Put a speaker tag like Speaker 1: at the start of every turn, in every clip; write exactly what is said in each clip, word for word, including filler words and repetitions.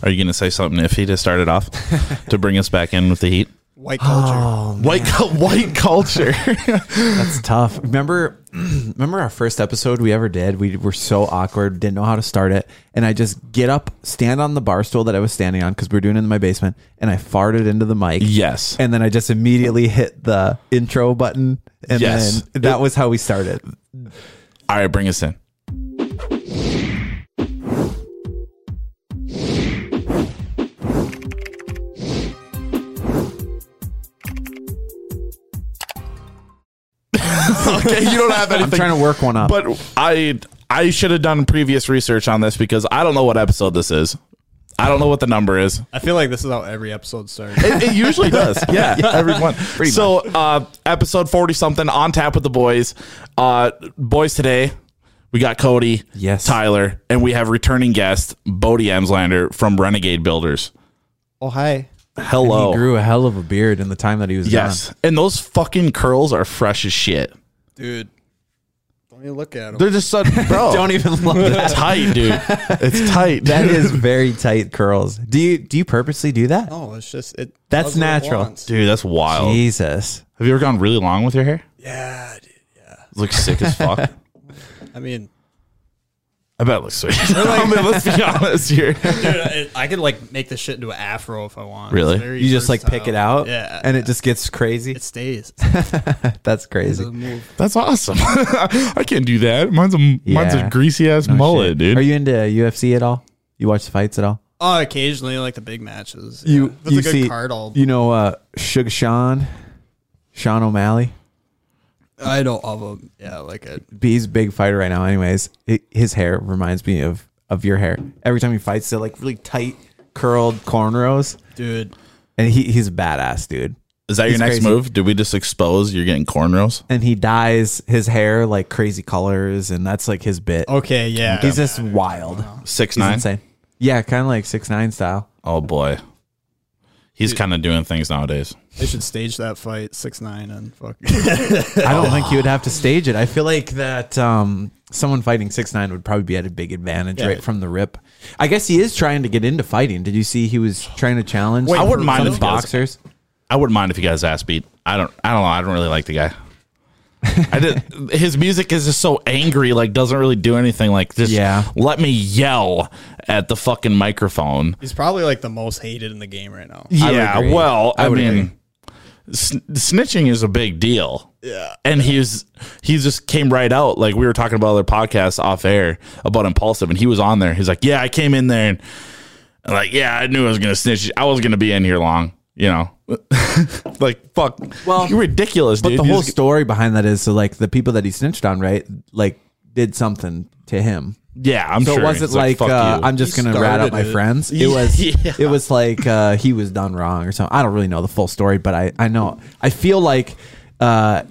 Speaker 1: Are you going to say something iffy to start it off to bring us back in with the heat?
Speaker 2: White culture.
Speaker 3: Oh,
Speaker 1: White white culture.
Speaker 3: That's tough. Remember, remember our first episode we ever did? We were so awkward, didn't know how to start it, and I just get up, stand on the bar stool that I was standing on because we were doing it in my basement, and I farted into the mic.
Speaker 1: Yes.
Speaker 3: And then I just immediately hit the intro button, and
Speaker 1: Yes.
Speaker 3: then that was how we started.
Speaker 1: All right, bring us in. Okay, you don't have anything.
Speaker 3: I'm trying to work one up.
Speaker 1: But I I should have done previous research on this because I don't know what episode this is. I don't know what the number is.
Speaker 2: I feel like this is how every episode starts.
Speaker 1: It, it usually does. Yeah,
Speaker 3: Yeah,
Speaker 1: every one.
Speaker 3: pretty
Speaker 1: So, uh, episode forty something on tap with the boys. Uh, boys today, we got Cody,
Speaker 3: Yes.
Speaker 1: Tyler, and we have returning guest Bodie Emslander from Renegade Builders.
Speaker 2: Oh, hi.
Speaker 1: Hello.
Speaker 3: He grew a hell of a beard in the time that he was
Speaker 1: Yes,
Speaker 3: gone.
Speaker 1: and those fucking curls are fresh as shit.
Speaker 2: Dude. Don't even look at him.
Speaker 1: They're just such bro.
Speaker 3: Don't even look at
Speaker 1: It's tight, dude. It's tight.
Speaker 3: That is very tight curls. Do you do you purposely do that?
Speaker 2: No, it's just, it.
Speaker 3: That's
Speaker 2: does what it
Speaker 3: natural.
Speaker 2: wants.
Speaker 1: Dude, that's wild.
Speaker 3: Jesus.
Speaker 1: Have you ever gone really long with your hair?
Speaker 2: Yeah, dude. Yeah.
Speaker 1: It looks sick as fuck.
Speaker 2: I mean,
Speaker 1: I bet it looks sweet. I mean, let's be honest here.
Speaker 2: dude, it, I could like make this shit into an afro if I want.
Speaker 1: Really?
Speaker 2: It's very
Speaker 3: You just like pick it
Speaker 2: versatile.
Speaker 3: out,
Speaker 2: Yeah.
Speaker 3: and it just gets crazy.
Speaker 2: it stays.
Speaker 3: That's
Speaker 2: It
Speaker 3: crazy.
Speaker 2: doesn't move.
Speaker 1: That's awesome. I can't do that. Mine's a mine's
Speaker 3: Yeah.
Speaker 1: a greasy ass
Speaker 3: No
Speaker 1: mullet,
Speaker 3: shit.
Speaker 1: dude.
Speaker 3: Are you into U F C at all? You watch the fights at all?
Speaker 2: Oh, occasionally like the big matches.
Speaker 3: You-
Speaker 2: yeah. If it's
Speaker 3: you
Speaker 2: a good
Speaker 3: see-
Speaker 2: card, I'll.
Speaker 3: You know, uh, Sugar Sean, Sean O'Malley.
Speaker 2: I know of him. Yeah, like it.
Speaker 3: He's a big fighter right now. Anyways, it, his hair reminds me of of your hair. Every time he fights, they're like really tight, curled cornrows,
Speaker 2: Dude.
Speaker 3: and he he's a badass dude.
Speaker 1: Is that
Speaker 3: He's
Speaker 1: your next
Speaker 3: crazy.
Speaker 1: move? Did we just expose you're getting cornrows?
Speaker 3: And he dyes his hair like crazy colors, and that's like his bit.
Speaker 2: Okay, yeah.
Speaker 3: He's just wild.
Speaker 1: Six
Speaker 3: He's
Speaker 1: nine.
Speaker 3: insane. Yeah, kind of like six nine style.
Speaker 1: Oh boy, he's kind of doing things nowadays.
Speaker 2: They should stage that fight six nine and fuck.
Speaker 3: I don't think he would have to stage it. I feel like that um, someone fighting six nine would probably be at a big advantage
Speaker 2: Yeah.
Speaker 3: right from the rip. I guess he is trying to get into fighting. Did you see he was trying to challenge
Speaker 1: Wait, I wouldn't
Speaker 3: some
Speaker 1: mind if he does.
Speaker 3: boxers?
Speaker 1: I wouldn't mind if you guys ass beat. I don't. I don't know. I don't really like the guy. I did. His music is just so angry. Like doesn't really do anything. Like just
Speaker 3: Yeah.
Speaker 1: let me yell at the fucking microphone.
Speaker 2: He's probably like the most hated in the game right now.
Speaker 3: I would
Speaker 1: Yeah.
Speaker 3: agree.
Speaker 1: Well, I,
Speaker 3: I would
Speaker 1: mean, sn- snitching is a big deal.
Speaker 2: Yeah.
Speaker 1: And he's he just came right out. Like we were talking about other podcasts off air about Impulsive, and he was on there. He's like, "Yeah, I came in there and, and like, yeah, I knew I was gonna snitch. I was gonna be in here long, you know." Like, fuck.
Speaker 3: Well,
Speaker 1: you're ridiculous,
Speaker 3: But
Speaker 1: dude.
Speaker 3: the whole
Speaker 1: He's-
Speaker 3: story behind that is so like the people that he snitched on, right? Like did something to him.
Speaker 1: yeah, I'm
Speaker 3: So
Speaker 1: sure.
Speaker 3: it wasn't
Speaker 1: He's
Speaker 3: like,
Speaker 1: "Fuck
Speaker 3: uh,
Speaker 1: you."
Speaker 3: I'm just
Speaker 2: He
Speaker 3: gonna rat out
Speaker 2: started
Speaker 3: my
Speaker 2: it.
Speaker 3: friends. It was
Speaker 1: Yeah.
Speaker 3: it was like uh, he was done wrong or something. I don't really know the full story, but I I know I feel like uh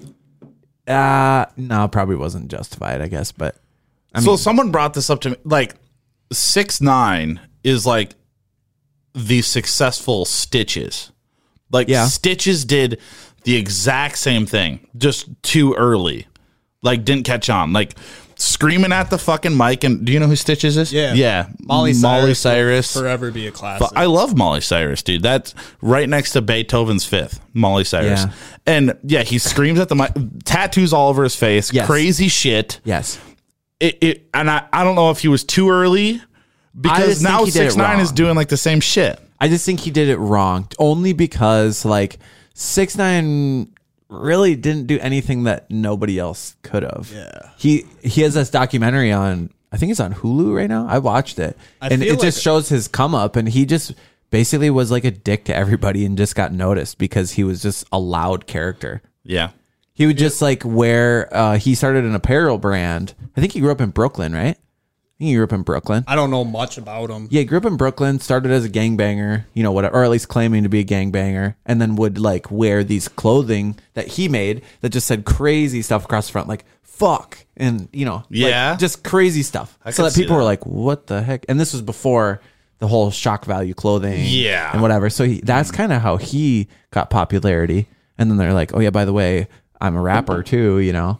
Speaker 3: uh no, probably wasn't justified, I guess. But I
Speaker 1: so
Speaker 3: mean,
Speaker 1: someone brought this up to me. Like six nine is like the successful Stitches. Like
Speaker 3: Yeah.
Speaker 1: Stitches did the exact same thing, just too early. Like didn't catch on. Like screaming at the fucking mic. And do you know who Stitches is?
Speaker 2: Yeah.
Speaker 1: yeah.
Speaker 2: Molly Cyrus.
Speaker 1: Molly
Speaker 2: will
Speaker 1: Cyrus.
Speaker 2: Forever be a classic.
Speaker 1: But I love Molly Cyrus, dude. That's right next to Beethoven's Fifth. Molly Cyrus,
Speaker 3: Yeah.
Speaker 1: and yeah, he screams at the mic. Tattoos all over his face.
Speaker 3: Yes.
Speaker 1: Crazy shit.
Speaker 3: yes.
Speaker 1: It, it and I, I don't know if he was too early because
Speaker 3: just think
Speaker 1: now
Speaker 3: he did it
Speaker 1: six nine is
Speaker 3: wrong.
Speaker 1: doing like the same shit.
Speaker 3: I just think he did it wrong. Only because like six nine really didn't do anything that nobody else could have.
Speaker 2: Yeah.
Speaker 3: He he has this documentary on I think it's on Hulu right now. I watched it.
Speaker 2: I
Speaker 3: and it
Speaker 2: feel
Speaker 3: just
Speaker 2: like-
Speaker 3: shows his come up, and he just basically was like a dick to everybody and just got noticed because he was just a loud character.
Speaker 1: Yeah,
Speaker 3: He would just like wear uh he started an apparel brand. I think he grew up in Brooklyn, right? I think he grew up in Brooklyn.
Speaker 2: I don't know much about him.
Speaker 3: Yeah, he grew up in Brooklyn, started as a gangbanger, you know, whatever, or at least claiming to be a gangbanger, and then would like wear these clothing that he made that just said crazy stuff across the front, like fuck, and you know, like,
Speaker 1: Yeah.
Speaker 3: just crazy stuff.
Speaker 1: I
Speaker 3: So
Speaker 1: could
Speaker 3: that
Speaker 1: see
Speaker 3: people were
Speaker 1: that.
Speaker 3: like, what the heck? And this was before the whole shock value clothing,
Speaker 1: Yeah.
Speaker 3: and whatever. So he, that's kind of how he got popularity. And then they're like, oh yeah, by the way, I'm a rapper too, you know.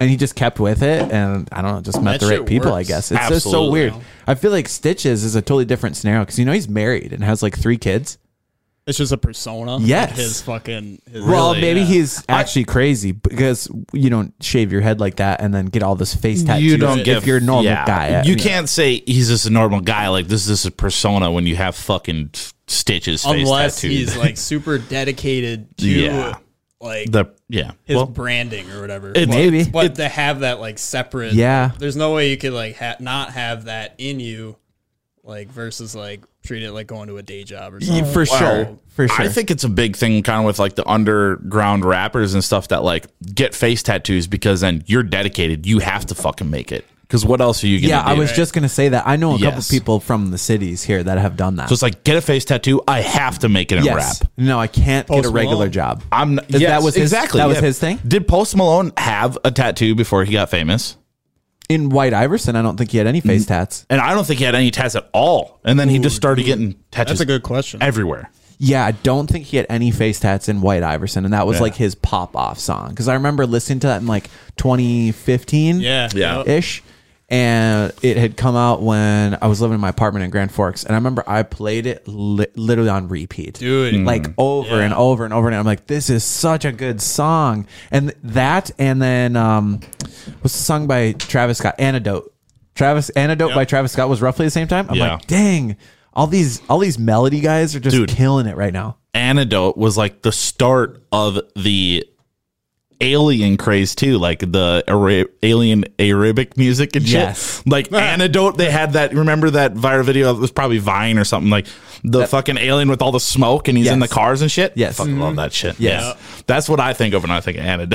Speaker 3: and he just kept with it, and I don't know, just met
Speaker 2: That
Speaker 3: the right
Speaker 2: shit
Speaker 3: people.
Speaker 2: works.
Speaker 3: I guess it's just so
Speaker 1: Absolutely.
Speaker 3: weird. I feel like Stitches is a totally different scenario because you know he's married and has like three kids.
Speaker 2: It's just a persona.
Speaker 3: Yes.
Speaker 2: Like his fucking. His
Speaker 3: Well,
Speaker 1: Really?
Speaker 3: maybe
Speaker 2: yeah.
Speaker 3: he's actually crazy because you don't shave your head like that and then get all this face tattoos.
Speaker 1: You don't
Speaker 3: if
Speaker 1: give,
Speaker 3: you're a normal
Speaker 1: yeah.
Speaker 3: guy.
Speaker 1: You
Speaker 3: Yeah.
Speaker 1: can't say he's just a normal guy. Like this is a persona when you have fucking Stitches face
Speaker 2: Unless
Speaker 1: tattooed.
Speaker 2: he's like super dedicated to
Speaker 1: Yeah.
Speaker 2: like
Speaker 1: the yeah.
Speaker 2: his
Speaker 1: Well,
Speaker 2: branding or whatever.
Speaker 1: It-
Speaker 2: But-
Speaker 3: Maybe.
Speaker 2: But to have that like separate.
Speaker 3: Yeah.
Speaker 2: There's no way you could like ha- not have that in you, like versus like treat it like going to a day job or something.
Speaker 3: For sure. For sure.
Speaker 1: I think it's a big thing kind of with like the underground rappers and stuff that like get face tattoos because then you're dedicated. You have to fucking make it. Because what else are you going to
Speaker 3: yeah,
Speaker 1: do?
Speaker 3: I was just gonna say that. I know a couple
Speaker 1: Yes.
Speaker 3: people from the cities here that have done that.
Speaker 1: So it's like, get a face tattoo. I have to make it in
Speaker 3: yes.
Speaker 1: rap.
Speaker 3: No, I can't get
Speaker 2: Post
Speaker 3: a regular
Speaker 2: Malone.
Speaker 3: job.
Speaker 1: I'm
Speaker 3: Is
Speaker 1: yes,
Speaker 3: that was his,
Speaker 1: exactly
Speaker 3: That was
Speaker 1: yeah.
Speaker 3: his thing.
Speaker 1: Did Post Malone have a tattoo before he got famous?
Speaker 3: In White Iverson, I don't think he had any face tats.
Speaker 1: And I don't think he had any tats at all. And then he just started getting tattoos
Speaker 2: That's a good question.
Speaker 1: everywhere.
Speaker 3: Yeah, I don't think he had any face tats in White Iverson, and that was
Speaker 1: Yeah.
Speaker 3: like his pop off song. Because I remember listening to that in like twenty fifteen.
Speaker 2: Yeah.
Speaker 1: Yeah.
Speaker 2: Yep.
Speaker 3: ish. And it had come out when I was living in my apartment in Grand Forks. And I remember I played it li- literally on repeat.
Speaker 2: Dude.
Speaker 3: Like over
Speaker 2: Yeah.
Speaker 3: and over and over. And I'm like, this is such a good song. And that, and then um, what's the song by Travis Scott? Antidote. Travis Antidote
Speaker 2: Yep.
Speaker 3: by Travis Scott was roughly the same time. I'm
Speaker 1: Yeah.
Speaker 3: like, dang, all these all these melody guys are just
Speaker 1: Dude.
Speaker 3: killing it right now.
Speaker 1: Antidote was like the start of the alien craze too, like the Ara- alien Arabic music and shit.
Speaker 3: Yes.
Speaker 1: Like Antidote, they had that. Remember that viral video? It was probably Vine or something. Like the fucking alien with all the smoke and he's in the
Speaker 3: Yes.
Speaker 1: cars and shit.
Speaker 3: Yes.
Speaker 1: I fucking love that shit.
Speaker 3: Yes.
Speaker 1: Yeah, that's what I think of when I think of Antidote.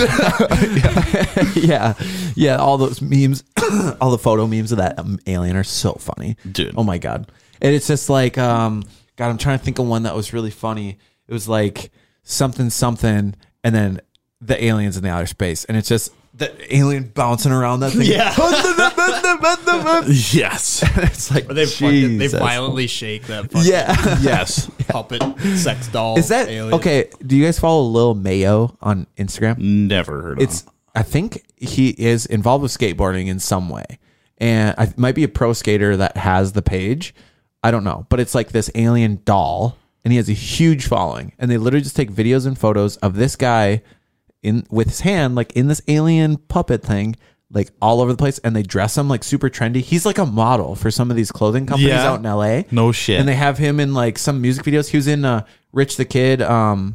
Speaker 3: yeah, yeah. All those memes, all the photo memes of that um, alien are so funny,
Speaker 1: Dude.
Speaker 3: Oh my god! And it's just like, um, God, I'm trying to think of one that was really funny. It was like something, something, and then the aliens in the outer space, and it's just the alien bouncing around that thing.
Speaker 2: Yeah.
Speaker 1: yes,
Speaker 3: it's like
Speaker 2: Or they fucking, they
Speaker 3: Jesus.
Speaker 2: violently shake that fucking
Speaker 3: Yeah.
Speaker 1: yes.
Speaker 2: puppet sex doll.
Speaker 3: Is that
Speaker 2: alien.
Speaker 3: okay? Do you guys follow Lil Mayo on Instagram?
Speaker 1: Never heard of
Speaker 3: It's I think he is involved with skateboarding in some way, and I it might be a pro skater that has the page. I don't know, but it's like this alien doll, and he has a huge following, and they literally just take videos and photos of this guy in with his hand like in this alien puppet thing, like all over the place, and they dress him like super trendy. He's like a model for some of these clothing companies
Speaker 1: Yeah.
Speaker 3: out in L A.
Speaker 1: No shit.
Speaker 3: And they have him in like some music videos. He was in uh, Rich the Kid, um,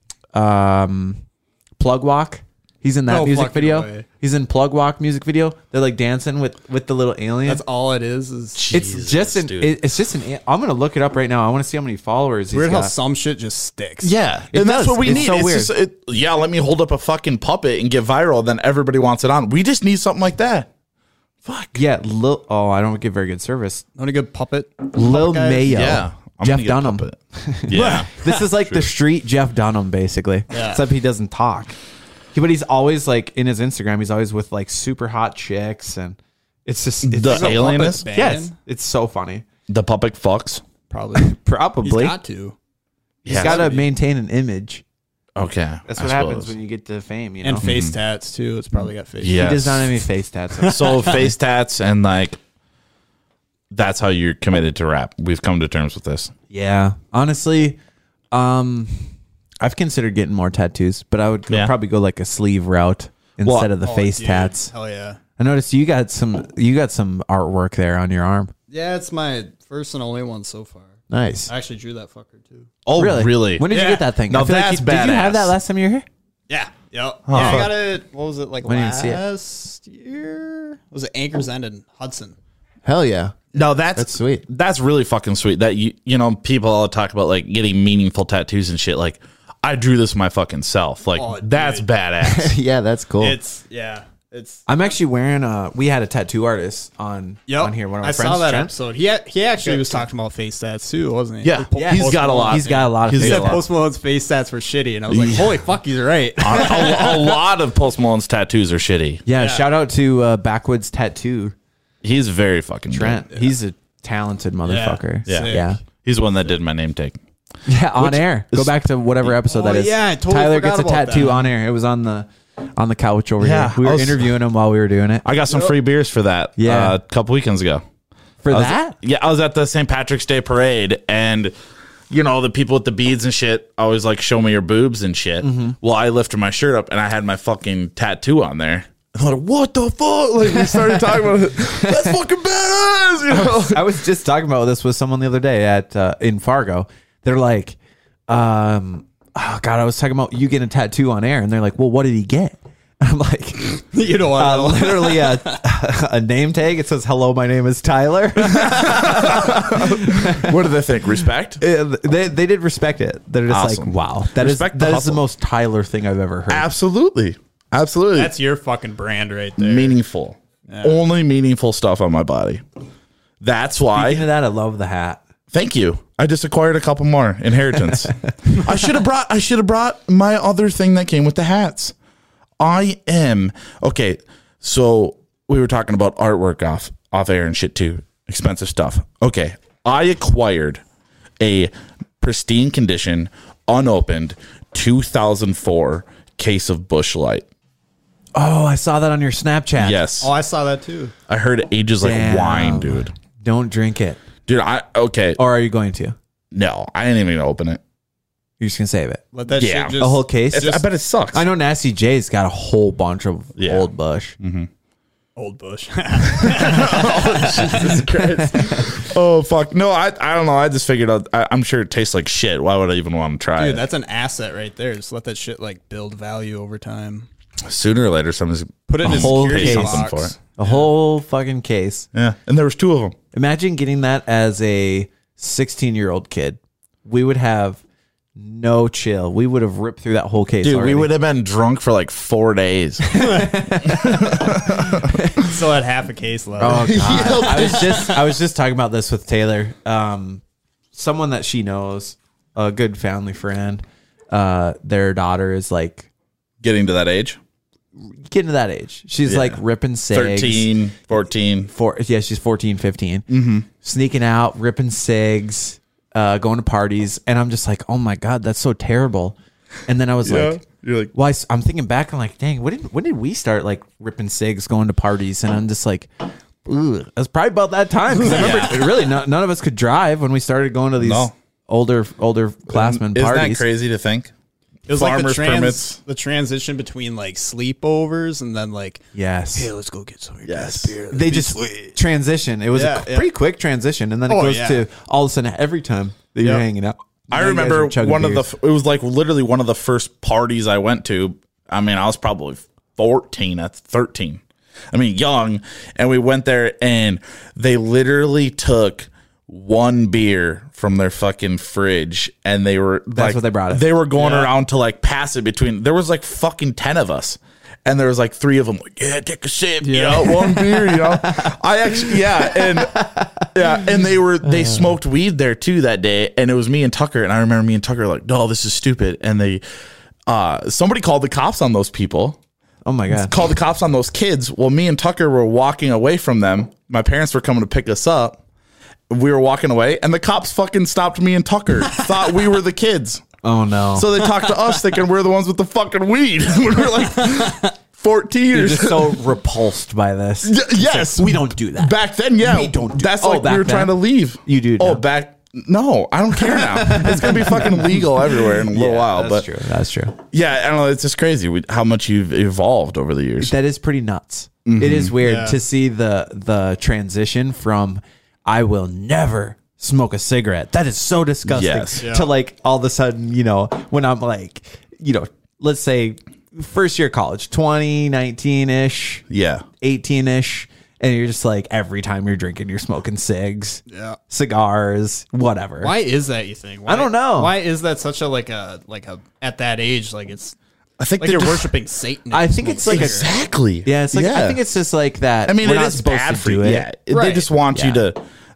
Speaker 3: um, Plug Walk. He's in that
Speaker 2: Oh,
Speaker 3: music
Speaker 2: fucking
Speaker 3: video.
Speaker 2: way.
Speaker 3: He's in Plug Walk music video. They're like dancing with with the little alien.
Speaker 2: That's all it is. Is
Speaker 3: it's
Speaker 1: Jesus,
Speaker 3: just an.
Speaker 1: dude.
Speaker 3: it- it's just an. I'm gonna look it up right now. I want to see how many followers.
Speaker 2: weird
Speaker 3: he's
Speaker 2: how
Speaker 3: got.
Speaker 2: some shit just sticks.
Speaker 1: Yeah,
Speaker 3: It
Speaker 1: and that's
Speaker 3: does.
Speaker 1: what we
Speaker 3: It's
Speaker 1: need.
Speaker 3: so
Speaker 1: It's
Speaker 3: weird.
Speaker 1: just- it- yeah, let me hold up a fucking puppet and get viral. Then everybody wants it on. We just need something like that. Fuck.
Speaker 3: Yeah, Lil. Oh, I don't get very good service.
Speaker 2: Not a good puppet.
Speaker 3: Lil
Speaker 2: guys?
Speaker 3: Mayo.
Speaker 1: Yeah, I'm
Speaker 3: Jeff
Speaker 1: gonna get a
Speaker 3: Dunham.
Speaker 1: puppet. Yeah,
Speaker 3: This is like the street Jeff Dunham, basically.
Speaker 2: Yeah.
Speaker 3: Except he doesn't talk. He, but he's always like in his Instagram. He's always with like super hot chicks, and it's just it's
Speaker 1: The
Speaker 3: so-
Speaker 1: alien
Speaker 2: puppet
Speaker 1: is
Speaker 2: band?
Speaker 3: Yes, it's so funny.
Speaker 1: the puppet fucks.
Speaker 2: Probably. He's
Speaker 3: Probably
Speaker 2: got to.
Speaker 3: he's
Speaker 1: Yeah.
Speaker 3: got to maintain an image.
Speaker 1: Okay,
Speaker 3: That's
Speaker 1: I
Speaker 3: what happens
Speaker 1: suppose.
Speaker 3: when you get to fame. You know,
Speaker 2: And face tats too. It's probably got face.
Speaker 1: Yeah.
Speaker 3: he does not have any face tats.
Speaker 1: So face tats and like that's how you're committed to rap. We've come to terms with this.
Speaker 3: Yeah, honestly, um, I've considered getting more tattoos, but I would go,
Speaker 1: Yeah.
Speaker 3: probably go like a sleeve route instead
Speaker 1: Well-
Speaker 3: of the
Speaker 2: Oh,
Speaker 3: face
Speaker 2: dude.
Speaker 3: tats.
Speaker 2: Hell yeah.
Speaker 3: I noticed you got some. You got some artwork there on your arm.
Speaker 2: Yeah, it's my first and only one so far.
Speaker 3: Nice.
Speaker 2: I actually drew that fucker too.
Speaker 1: Oh,
Speaker 3: really?
Speaker 1: really?
Speaker 3: When did you
Speaker 2: Yeah.
Speaker 3: get that thing?
Speaker 1: Now
Speaker 3: I feel like
Speaker 1: that's
Speaker 3: you, Did you have
Speaker 1: badass.
Speaker 3: that last time you were here?
Speaker 2: Yeah. Yep.
Speaker 3: Oh,
Speaker 2: yeah, I
Speaker 3: fuck.
Speaker 2: got it. What was it like
Speaker 3: I didn't see it.
Speaker 2: last year? Was it Anchor's End in Hudson?
Speaker 3: Hell yeah.
Speaker 1: No, that's
Speaker 3: That's sweet.
Speaker 1: That's really fucking sweet. That you you know people all talk about like getting meaningful tattoos and shit. Like I drew this my fucking self. Like
Speaker 2: Oh,
Speaker 1: that's
Speaker 2: dude.
Speaker 1: badass.
Speaker 3: Yeah, that's cool.
Speaker 2: It's yeah. It's
Speaker 3: I'm actually wearing a. We had a tattoo artist on
Speaker 2: yep.
Speaker 3: on here. One of my
Speaker 2: I
Speaker 3: friends.
Speaker 2: saw that
Speaker 3: Trent.
Speaker 2: episode. He had, he actually was talking about face tats too, wasn't he?
Speaker 1: Yeah.
Speaker 2: Like, Po-
Speaker 1: Yeah, he's
Speaker 2: Post
Speaker 1: got a
Speaker 2: Malone.
Speaker 1: lot.
Speaker 3: He's got a lot of
Speaker 1: He's
Speaker 3: face
Speaker 2: He
Speaker 1: got
Speaker 2: said
Speaker 1: a lot.
Speaker 2: Post Malone's face tats were shitty, and I was like, "Holy fuck, he's right."
Speaker 1: a, a lot of Post Malone's tattoos are shitty.
Speaker 3: Yeah,
Speaker 2: Yeah.
Speaker 3: shout out to uh, Backwoods Tattoo
Speaker 1: He's very fucking
Speaker 3: Trent.
Speaker 1: good.
Speaker 3: He's a talented motherfucker.
Speaker 1: Yeah.
Speaker 2: Sick.
Speaker 3: yeah.
Speaker 1: He's the one that did my name tag.
Speaker 3: Yeah, on air. Go
Speaker 1: is-
Speaker 3: back to whatever episode
Speaker 2: Oh,
Speaker 3: that is.
Speaker 2: yeah, I totally
Speaker 3: Tyler
Speaker 2: forgot
Speaker 3: gets a
Speaker 2: about
Speaker 3: tattoo
Speaker 2: that.
Speaker 3: on air. It was on the on the couch over
Speaker 1: Yeah,
Speaker 3: here. We
Speaker 1: I
Speaker 3: were
Speaker 1: was-
Speaker 3: interviewing him while we were doing it.
Speaker 1: I got some free beers for that.
Speaker 3: Yeah.
Speaker 1: uh, a couple weekends ago.
Speaker 3: For
Speaker 1: I was-
Speaker 3: that?
Speaker 1: yeah, I was at the Saint Patrick's Day parade, and you know the people with the beads and shit always like show me your boobs and shit.
Speaker 3: Mm-hmm.
Speaker 1: Well, I lifted my shirt up and I had my fucking tattoo on there. I'm like, what the fuck? Like we started talking about it. That's fucking badass. You know?
Speaker 3: I was just talking about this with someone the other day at uh, in Fargo. They're like, um, oh God, I was talking about you getting a tattoo on air, and they're like, well, what did he get? I'm like,
Speaker 2: You know what?
Speaker 3: uh, literally a, a name tag. It says, hello, my name is Tyler.
Speaker 1: What do they think? Respect?
Speaker 3: Uh, they, they did respect it. They're just
Speaker 1: Awesome.
Speaker 3: like, wow, that is
Speaker 1: Respect the
Speaker 3: that is the
Speaker 1: hustle.
Speaker 3: most Tyler thing I've ever heard.
Speaker 1: Absolutely. Absolutely.
Speaker 2: That's your fucking brand right there.
Speaker 1: meaningful. Only meaningful stuff on my body. That's why.
Speaker 3: Speaking of that, I love the hat.
Speaker 1: Thank you. I just acquired a couple more inheritance. I should have brought I should have brought my other thing that came with the hats. I am okay. So we were talking about artwork off off air and shit too. Expensive stuff. Okay. I acquired a pristine condition, unopened two thousand four case of Busch Light.
Speaker 3: Oh, I saw that on your Snapchat.
Speaker 1: Yes.
Speaker 2: Oh, I saw that too.
Speaker 1: I heard it ages like
Speaker 3: Damn.
Speaker 1: wine, dude.
Speaker 3: Don't drink it.
Speaker 1: Dude, I okay.
Speaker 3: Or are you going to?
Speaker 1: No, I ain't even gonna open it.
Speaker 3: You're just going to save it.
Speaker 2: Let that
Speaker 1: Yeah.
Speaker 2: shit just
Speaker 3: A whole case?
Speaker 1: It's- I bet it sucks.
Speaker 3: I know Nasty J's got a whole bunch of
Speaker 1: Yeah.
Speaker 3: old Bush.
Speaker 2: old Bush.
Speaker 1: Jesus Christ. Oh fuck. No, I I don't know. I just figured out I, I'm sure it tastes like shit. Why would I even want to try
Speaker 2: Dude,
Speaker 1: it?
Speaker 2: that's an asset right there. Just let that shit like build value over time.
Speaker 1: Sooner or later someone's
Speaker 2: Put it in
Speaker 3: A
Speaker 2: a
Speaker 3: whole
Speaker 2: security
Speaker 3: case.
Speaker 2: box.
Speaker 1: Something for it.
Speaker 3: A whole fucking case.
Speaker 1: Yeah. And there was two of them.
Speaker 3: Imagine getting that as a sixteen-year-old kid. We would have no chill. We would have ripped through that whole case
Speaker 1: Dude,
Speaker 3: already.
Speaker 1: we would have been drunk for like four days.
Speaker 2: Still had half a case left.
Speaker 3: Oh god. I was just I was just talking about this with Taylor. Um someone that she knows, a good family friend. Uh their daughter is like
Speaker 1: Getting to that age.
Speaker 3: getting to that age. She's
Speaker 1: Yeah.
Speaker 3: like ripping cigs.
Speaker 1: thirteen, fourteen.
Speaker 3: Four, yeah, she's fourteen, fifteen. Mm-hmm. Sneaking out, ripping cigs, uh, going to parties. And I'm just like, oh my God, that's so terrible. And then I was like,
Speaker 1: You're like,
Speaker 3: well, I, am thinking back, I'm like, dang, when did, when did we start like ripping cigs, going to parties? And I'm just like, ugh, that's probably about that time. Because I remember really no, none of us could drive when we started going to these
Speaker 1: No.
Speaker 3: older older classmen
Speaker 1: isn't
Speaker 3: parties.
Speaker 1: that crazy to think?
Speaker 2: It was like the,
Speaker 1: Farmers
Speaker 2: trans,
Speaker 1: permits.
Speaker 2: the transition between like sleepovers and then like,
Speaker 3: Yes.
Speaker 2: hey, let's go get some of your
Speaker 1: Yes.
Speaker 2: dad's beer. Let's
Speaker 3: They
Speaker 2: be
Speaker 3: just
Speaker 2: sweet.
Speaker 3: transition. It was
Speaker 2: Yeah,
Speaker 3: a
Speaker 2: yeah.
Speaker 3: pretty quick transition. And then it
Speaker 2: Oh,
Speaker 3: goes
Speaker 2: yeah.
Speaker 3: to all of a sudden every time that you're
Speaker 2: Yep.
Speaker 3: hanging out.
Speaker 1: I
Speaker 3: now you guys
Speaker 1: remember
Speaker 3: are chugging
Speaker 1: one of
Speaker 3: beers.
Speaker 1: the, it was like literally one of the first parties I went to. I mean, I was probably fourteen at thirteen. I mean, young. And we went there and they literally took one beer from their fucking fridge and they were like,
Speaker 3: what they brought us.
Speaker 1: They were going
Speaker 2: Yeah.
Speaker 1: around to like pass it between, there was like fucking ten of us. And there was like three of them like, yeah, take a sip, you know, one beer, you know. I actually, yeah. And yeah. And they were, they smoked weed there too that day. And it was me and Tucker. And I remember me and Tucker were like, no, this is stupid. And they, uh, somebody called the cops on those people.
Speaker 3: Oh my God.
Speaker 1: Called the cops on those kids. Well, me and Tucker were walking away from them. My parents were coming to pick us up. We were walking away, and the cops fucking stopped me and Tucker. Thought we were the kids.
Speaker 3: Oh no.
Speaker 1: So they talked to us thinking we're the ones with the fucking weed. we were like fourteen
Speaker 3: You're
Speaker 1: years.
Speaker 3: just so repulsed by this.
Speaker 1: Y- yes.
Speaker 3: We don't do that.
Speaker 1: Back then, yeah.
Speaker 3: We don't do-
Speaker 1: That's
Speaker 3: Oh,
Speaker 1: like we
Speaker 3: back
Speaker 1: were
Speaker 3: then?
Speaker 1: trying to leave.
Speaker 3: You do
Speaker 1: Oh,
Speaker 3: now.
Speaker 1: back. No, I don't care now. It's going to be fucking legal everywhere in a little while.
Speaker 3: That's
Speaker 1: But
Speaker 3: true. That's true.
Speaker 1: yeah, I don't know. It's just crazy we, how much you've evolved over the years.
Speaker 3: That is pretty nuts.
Speaker 1: Mm-hmm.
Speaker 3: It is weird
Speaker 2: Yeah.
Speaker 3: to see the the transition from I will never smoke a cigarette. That is so disgusting.
Speaker 1: Yes.
Speaker 2: Yeah.
Speaker 3: To like all of a sudden, you know, when I'm like, you know, let's say first year of college, twenty nineteen ish,
Speaker 1: Yeah.
Speaker 3: eighteen ish. And you're just like, every time you're drinking, you're smoking cigs,
Speaker 2: Yeah.
Speaker 3: cigars, whatever.
Speaker 2: Why is that, you think? Why,
Speaker 3: I don't know.
Speaker 2: Why is that such a like a like a at that age like it's
Speaker 1: I think
Speaker 2: like
Speaker 1: they're
Speaker 2: you're
Speaker 1: just-
Speaker 2: worshiping Satan? if
Speaker 3: I
Speaker 2: you
Speaker 3: think
Speaker 2: smoke
Speaker 3: it's like a-
Speaker 2: cigarettes.
Speaker 1: Exactly.
Speaker 3: Yeah, it's like I think it's just like that.
Speaker 1: I mean,
Speaker 3: we're
Speaker 1: it
Speaker 3: not
Speaker 1: is
Speaker 3: supposed
Speaker 1: bad
Speaker 3: to
Speaker 1: for
Speaker 3: do
Speaker 1: you.
Speaker 3: it.
Speaker 1: Yeah, they
Speaker 2: Right.
Speaker 1: just want you
Speaker 3: Yeah.
Speaker 1: to.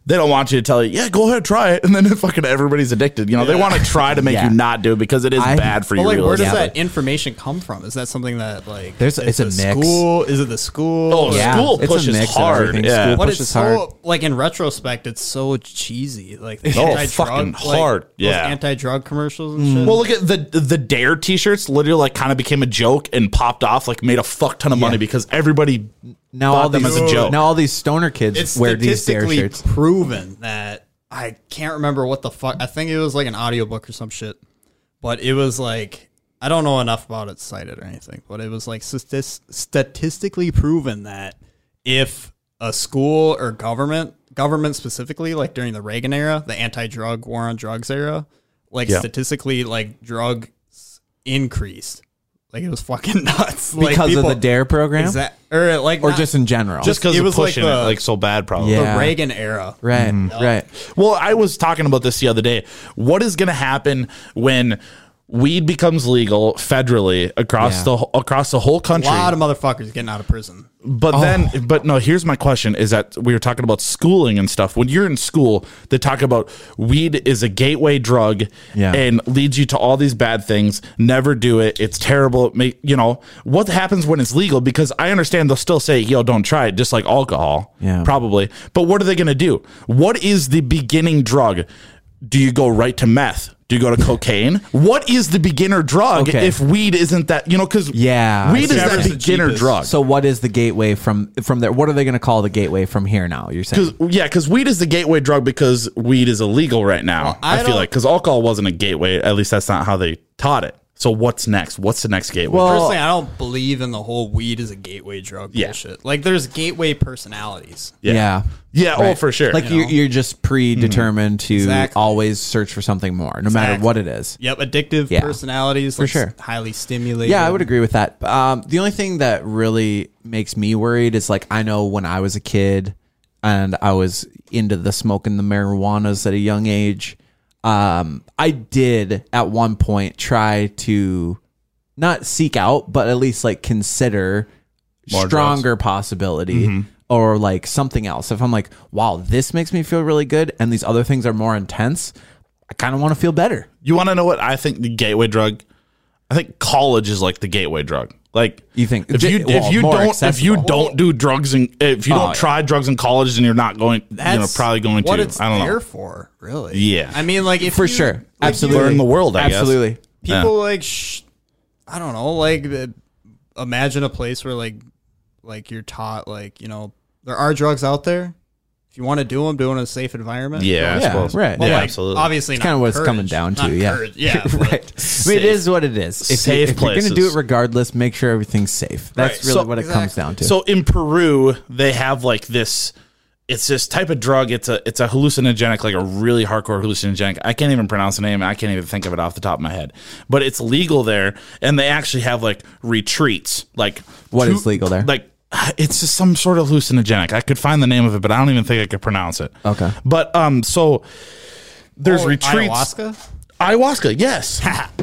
Speaker 1: they don't want you to tell you, yeah, go ahead, try it, and then fucking everybody's addicted. You know, they want to try to make
Speaker 3: Yeah.
Speaker 1: you not do it because it is
Speaker 3: I-
Speaker 1: bad for
Speaker 2: But
Speaker 1: you.
Speaker 2: like, where does
Speaker 1: realistically.
Speaker 2: that information come from? Is that something that like
Speaker 3: There's-
Speaker 2: is
Speaker 3: it's a
Speaker 2: the
Speaker 3: mix.
Speaker 2: School? Is it the school?
Speaker 1: Oh,
Speaker 3: Yeah,
Speaker 1: school
Speaker 3: it's a
Speaker 1: pushes
Speaker 3: mix of
Speaker 1: hard.
Speaker 3: everything.
Speaker 1: Yeah.
Speaker 3: School
Speaker 2: But
Speaker 3: pushes
Speaker 2: it's so
Speaker 3: hard.
Speaker 2: like in retrospect, it's so cheesy. Like the
Speaker 1: Oh,
Speaker 2: anti-drug,
Speaker 1: fucking
Speaker 2: like,
Speaker 1: hard.
Speaker 2: those
Speaker 1: Yeah.
Speaker 2: anti-drug commercials and shit.
Speaker 1: Well, look at the the Dare T-shirts. Literally, like, kind of became a joke and popped off. Like, made a fuck ton of money
Speaker 3: Yeah.
Speaker 1: because everybody
Speaker 3: Now
Speaker 1: bought
Speaker 3: all
Speaker 1: them
Speaker 3: these
Speaker 1: as a joke.
Speaker 3: now all these stoner kids
Speaker 2: it's
Speaker 3: wear these Dare
Speaker 2: statistically
Speaker 3: shirts.
Speaker 2: proven that I can't remember what the fuck. I think it was like an audiobook or some shit, but it was like I don't know enough about it to cite it or anything, but it was like statis- statistically proven that if a school or government, government specifically, like during the Reagan era, the anti-drug war on drugs era, like
Speaker 1: Yeah.
Speaker 2: statistically, like drugs increased. Like it was fucking nuts. Like,
Speaker 3: Because of
Speaker 2: people-
Speaker 3: the Dare program?
Speaker 2: Exac- or like
Speaker 3: Or
Speaker 2: not-
Speaker 3: just in general?
Speaker 1: just because
Speaker 2: it
Speaker 1: of
Speaker 2: was like
Speaker 1: pushing
Speaker 2: the-
Speaker 1: it like so bad, probably.
Speaker 3: Yeah.
Speaker 2: the Reagan era.
Speaker 3: right, right.
Speaker 1: Well, I was talking about this the other day. What is going to happen when weed becomes legal federally across
Speaker 3: Yeah.
Speaker 1: the across the whole
Speaker 2: A
Speaker 1: country?
Speaker 2: lot of motherfuckers getting out of prison.
Speaker 1: But then, but no, here's my question is that we were talking about schooling and stuff. When you're in school, they talk about weed is a gateway drug
Speaker 3: Yeah.
Speaker 1: and leads you to all these bad things. Never do it. It's terrible. It may, you know, what happens when it's legal? Because I understand they'll still say, yo, don't try it, just like alcohol.
Speaker 3: Yeah.
Speaker 1: Probably. But what are they going to do? What is the beginning drug? Do you go right to meth? Do you go to cocaine? What is the beginner drug
Speaker 3: Okay.
Speaker 1: if weed isn't that, you know, because
Speaker 3: Yeah.
Speaker 1: weed is
Speaker 2: Whichever's
Speaker 1: that
Speaker 2: the
Speaker 1: beginner
Speaker 2: cheapest.
Speaker 1: drug.
Speaker 3: So what is the gateway from from there? What are they going to call the gateway from here now? You're saying?
Speaker 1: Cause, yeah, because weed is the gateway drug because weed is illegal right now.
Speaker 2: Well,
Speaker 1: I,
Speaker 2: I
Speaker 1: feel
Speaker 2: don't-
Speaker 1: like because alcohol wasn't a gateway. At least that's not how they taught it. So what's next? What's the next gateway?
Speaker 3: Well,
Speaker 2: Personally, I don't believe in the whole weed is a gateway drug
Speaker 1: Yeah.
Speaker 2: bullshit. Like, there's gateway personalities.
Speaker 3: yeah.
Speaker 1: yeah, oh
Speaker 3: Right.
Speaker 1: for sure.
Speaker 3: Like
Speaker 2: You
Speaker 3: you're,
Speaker 2: know?
Speaker 3: you're just predetermined to
Speaker 2: Exactly.
Speaker 3: always search for something more, no matter
Speaker 2: Exactly.
Speaker 3: what it is.
Speaker 2: Yep, addictive
Speaker 3: Yeah.
Speaker 2: personalities.
Speaker 3: For
Speaker 2: like,
Speaker 3: sure.
Speaker 2: Highly stimulated.
Speaker 3: Yeah, I would agree with that. Um, the only thing that really makes me worried is like I know when I was a kid and I was into the smoking the marijuanas at a young age. Um, I did at one point try to not seek out, but at least like consider
Speaker 1: More
Speaker 3: stronger possibility or like something else. If I'm like, wow, this makes me feel really good, and these other things are more intense, I kind of want to feel better.
Speaker 1: You want to know what I think the gateway drug? I think college is like the gateway drug. Like
Speaker 3: You think-
Speaker 1: if you
Speaker 3: well,
Speaker 1: if you
Speaker 3: more
Speaker 1: don't if you
Speaker 3: accessible.
Speaker 1: don't do drugs and if you
Speaker 3: Oh,
Speaker 1: don't
Speaker 3: yeah.
Speaker 1: try drugs in college, then you're not going. you know, probably going
Speaker 2: what
Speaker 1: to.
Speaker 2: it's
Speaker 1: I don't
Speaker 2: there
Speaker 1: know.
Speaker 2: for, really.
Speaker 1: Yeah.
Speaker 2: I mean, like, if
Speaker 3: For
Speaker 2: you-
Speaker 3: sure.
Speaker 2: like,
Speaker 3: Absolutely.
Speaker 1: Learn the world. I guess.
Speaker 3: Absolutely.
Speaker 2: people like sh- I don't know, like uh, imagine a place where like like you're taught like, you know, there are drugs out there. If you want to do them, do it in a safe environment.
Speaker 1: Yeah, I
Speaker 3: Yeah,
Speaker 1: suppose.
Speaker 3: right.
Speaker 2: But
Speaker 1: Yeah,
Speaker 2: like,
Speaker 1: absolutely.
Speaker 2: Obviously,
Speaker 3: It's kind of what it's coming down to. Yeah.
Speaker 2: Yeah. but-
Speaker 3: right. I mean, it is what it is. If,
Speaker 1: Safe
Speaker 3: you, if you're going to do
Speaker 1: places.
Speaker 3: it regardless, make sure everything's safe. That's
Speaker 2: Right.
Speaker 3: really
Speaker 1: So-
Speaker 3: what it comes
Speaker 2: Exactly.
Speaker 3: down to.
Speaker 1: So in Peru, they have like this. It's this type of drug. It's a it's a hallucinogenic, like a really hardcore hallucinogenic. I can't even pronounce the name. I can't even think of it off the top of my head. But it's legal there, and they actually have like retreats. Like
Speaker 3: What
Speaker 1: two-
Speaker 3: is legal there?
Speaker 1: Like it's just some sort of hallucinogenic. I could find the name of it, but I don't even think I could pronounce it.
Speaker 3: Okay.
Speaker 1: But um, so there's
Speaker 2: Oh,
Speaker 1: retreats.
Speaker 2: ayahuasca?
Speaker 1: Ayahuasca, yes,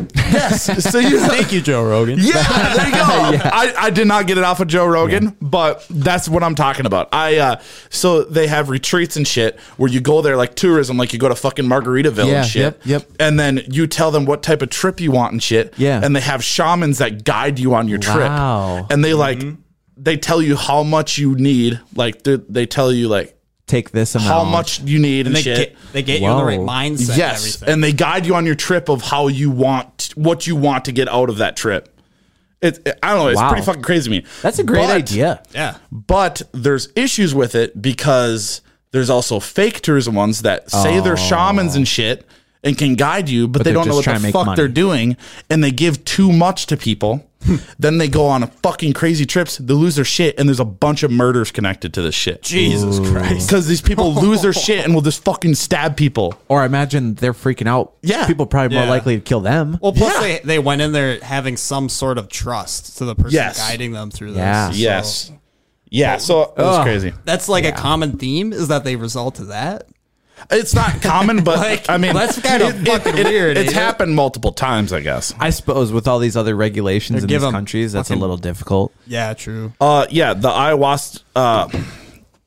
Speaker 1: yes. So you
Speaker 2: Thank you, Joe Rogan.
Speaker 1: yeah, there you go. I, I did not get it off of Joe Rogan, but that's what I'm talking about. I uh, so they have retreats and shit where you go there like tourism, like you go to fucking Margaritaville
Speaker 3: Yeah,
Speaker 1: and shit.
Speaker 3: yep, yep.
Speaker 1: And then you tell them what type of trip you want and shit.
Speaker 3: Yeah.
Speaker 1: And they have shamans that guide you on your trip.
Speaker 3: Wow.
Speaker 1: And they like they tell you how much you need. Like they, they tell you like
Speaker 3: Take this amount.
Speaker 1: how much you need and,
Speaker 2: And they
Speaker 1: shit.
Speaker 2: get they get you in the right
Speaker 3: Whoa.
Speaker 2: mindset.
Speaker 1: Yes,
Speaker 2: and everything.
Speaker 1: and they guide you on your trip of how you want what you want to get out of that trip. It, it- I don't know. It's
Speaker 3: Wow.
Speaker 1: pretty fucking crazy to me.
Speaker 3: That's a great
Speaker 1: But-
Speaker 3: idea.
Speaker 2: yeah.
Speaker 1: But there's issues with it because there's also fake tourism ones that say they're shamans and shit and can guide you, but, they
Speaker 3: they're
Speaker 1: don't know
Speaker 3: just
Speaker 1: what
Speaker 3: trying
Speaker 1: the
Speaker 3: to make
Speaker 1: fuck
Speaker 3: money.
Speaker 1: they're doing, and they give too much to people. Then they go on a fucking crazy trips. They lose their shit, and there's a bunch of murders connected to this shit.
Speaker 2: Jesus Christ.
Speaker 1: Because these people lose their shit and will just fucking stab people.
Speaker 3: Or I imagine they're freaking out.
Speaker 1: Yeah.
Speaker 3: People probably more
Speaker 2: Yeah.
Speaker 3: likely to kill them.
Speaker 2: Well, plus
Speaker 1: Yeah.
Speaker 2: they, they went in there having some sort of trust to the person
Speaker 1: Yes.
Speaker 2: guiding them through this.
Speaker 3: Yeah.
Speaker 2: So
Speaker 1: Yes. Yeah, so it was
Speaker 3: Ugh.
Speaker 1: crazy.
Speaker 2: that's like a common theme is that they result to that.
Speaker 1: It's not common, but
Speaker 2: Like,
Speaker 1: I mean,
Speaker 2: that's kinda
Speaker 1: it- it-
Speaker 2: fucking
Speaker 1: it-
Speaker 2: weird,
Speaker 1: It's
Speaker 2: ain't it?
Speaker 1: happened multiple times, I guess.
Speaker 3: I suppose with all these other regulations in
Speaker 2: give
Speaker 3: these
Speaker 2: 'em
Speaker 3: countries, that's a
Speaker 2: fucking-
Speaker 3: little difficult.
Speaker 2: Yeah, true.
Speaker 1: Uh, yeah, the ayahuasca. Uh,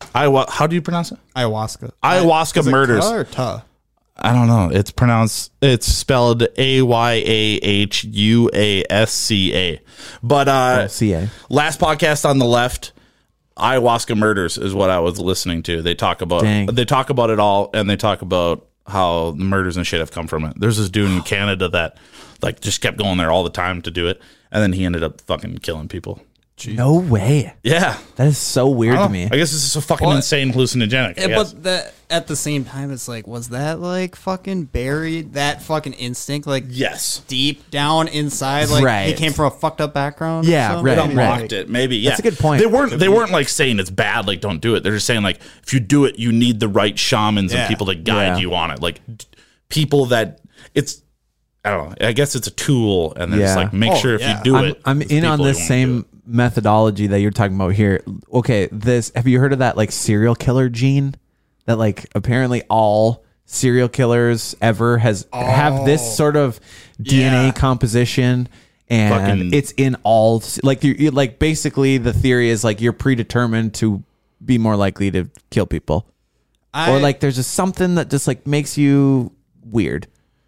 Speaker 1: Iowa, how do you pronounce it?
Speaker 2: Ayahuasca.
Speaker 1: Ayahuasca
Speaker 2: Is it
Speaker 1: murders.
Speaker 2: Ka or ta?
Speaker 1: I don't know. It's pronounced, it's spelled A Y A H U A S C A. But uh,
Speaker 3: C A.
Speaker 1: last podcast on the left, Ayahuasca Murders is what I was listening to. They talk about
Speaker 3: Dang.
Speaker 1: they talk about it all, and they talk about how the murders and shit have come from it. There's this dude in Canada that like just kept going there all the time to do it, and then he ended up fucking killing people.
Speaker 3: No way.
Speaker 1: Yeah.
Speaker 3: That is so weird
Speaker 1: I,
Speaker 3: to
Speaker 1: don't
Speaker 3: me.
Speaker 1: know. I guess this is a fucking
Speaker 2: What?
Speaker 1: insane hallucinogenic. I
Speaker 2: Yeah,
Speaker 1: guess.
Speaker 2: but the, at the same time, it's like, was that like fucking buried? That fucking instinct, like
Speaker 1: Yes.
Speaker 2: deep down inside, like
Speaker 3: Right.
Speaker 2: he came from a fucked up background. or
Speaker 3: Yeah,
Speaker 2: something?
Speaker 3: right,
Speaker 1: It
Speaker 3: right.
Speaker 1: unlocked it, maybe. Yeah,
Speaker 3: That's a good point.
Speaker 1: They weren't. They weren't like saying it's bad. Like, don't do it. They're just saying like, if you do it, you need the right shamans
Speaker 2: Yeah.
Speaker 1: and people to guide
Speaker 3: Yeah.
Speaker 1: you on it. Like, d- people that it's. I don't know. I guess it's a tool, and then it's
Speaker 3: Yeah.
Speaker 1: like make
Speaker 2: Oh,
Speaker 1: sure if
Speaker 2: yeah.
Speaker 1: you do
Speaker 3: I'm,
Speaker 1: it.
Speaker 3: I'm
Speaker 1: it's
Speaker 3: in on
Speaker 1: people
Speaker 3: this
Speaker 1: who won't do
Speaker 3: same
Speaker 1: it.
Speaker 3: methodology that you're talking about here. Okay, this have you heard of that like serial killer gene? That like apparently all serial killers ever has have this sort of D N A
Speaker 2: Yeah.
Speaker 3: composition, and
Speaker 1: Fucking-
Speaker 3: it's in all like you like basically the theory is like you're predetermined to be more likely to kill people,
Speaker 2: I,
Speaker 3: or like there's just something that just like makes you weird.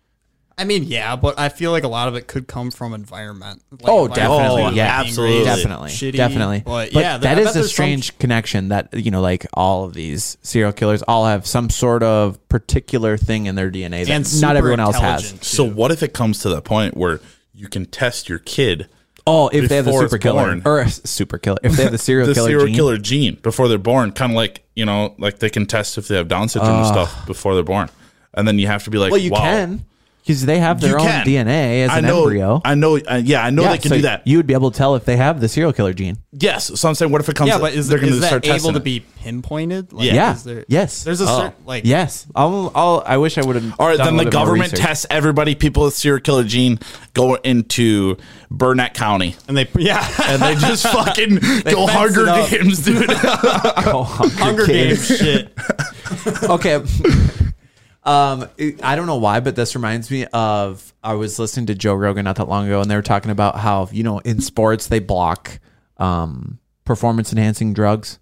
Speaker 2: I mean, yeah, but I feel like a lot of it could come from environment. Like,
Speaker 3: Oh,
Speaker 2: environment
Speaker 3: definitely.
Speaker 2: being
Speaker 3: Yeah,
Speaker 1: absolutely.
Speaker 2: raised
Speaker 3: Definitely,
Speaker 2: shitty,
Speaker 3: definitely.
Speaker 2: But,
Speaker 3: But
Speaker 2: yeah,
Speaker 3: that
Speaker 2: I
Speaker 3: is
Speaker 2: bet
Speaker 3: a
Speaker 2: there's some-
Speaker 3: strange connection that you know, like all of these serial killers all have some sort of particular thing in their D N A that
Speaker 2: and
Speaker 3: not
Speaker 2: super
Speaker 3: everyone else has.
Speaker 2: intelligent,
Speaker 1: So
Speaker 2: too.
Speaker 1: what if it comes to the point where you can test your kid
Speaker 3: Oh, if they have the
Speaker 1: Before
Speaker 3: super
Speaker 1: it's
Speaker 3: killer
Speaker 1: born.
Speaker 3: or a super killer, if they have the serial
Speaker 1: the
Speaker 3: killer
Speaker 1: serial
Speaker 3: gene.
Speaker 1: killer gene before they're born? Kind of like you know, like they can test if they have Down syndrome and stuff before they're born, and then you have to be like,
Speaker 3: Well, you
Speaker 1: wow.
Speaker 3: can because they have their
Speaker 1: You
Speaker 3: own
Speaker 1: can.
Speaker 3: D N A as
Speaker 1: I
Speaker 3: an
Speaker 1: know,
Speaker 3: embryo.
Speaker 1: I know. Uh, yeah, I know
Speaker 3: Yeah,
Speaker 1: they can
Speaker 3: so
Speaker 1: do that.
Speaker 3: You would be able to tell if they have the serial killer gene.
Speaker 1: Yes. So I'm saying, what if it comes?
Speaker 2: yeah, but is,
Speaker 1: they're
Speaker 2: is
Speaker 1: gonna
Speaker 2: that
Speaker 1: start
Speaker 2: able
Speaker 1: testing
Speaker 2: to
Speaker 1: it?
Speaker 2: be pinpointed? Like,
Speaker 3: Yeah.
Speaker 2: Is there,
Speaker 3: Yes.
Speaker 2: There's a
Speaker 1: Oh.
Speaker 2: certain, like,
Speaker 3: Yes. I'll, I'll, I wish I would have.
Speaker 1: All right, then the government tests everybody. People with serial killer gene go into Burnett County,
Speaker 2: and they, yeah,
Speaker 1: and they just fucking go
Speaker 2: fence
Speaker 1: Hunger
Speaker 2: it up.
Speaker 1: Games, dude.
Speaker 2: Hunger Games shit.
Speaker 3: Okay. Um, it- I don't know why, but this reminds me of I was listening to Joe Rogan not that long ago, and they were talking about how you know in sports they block um, performance enhancing drugs.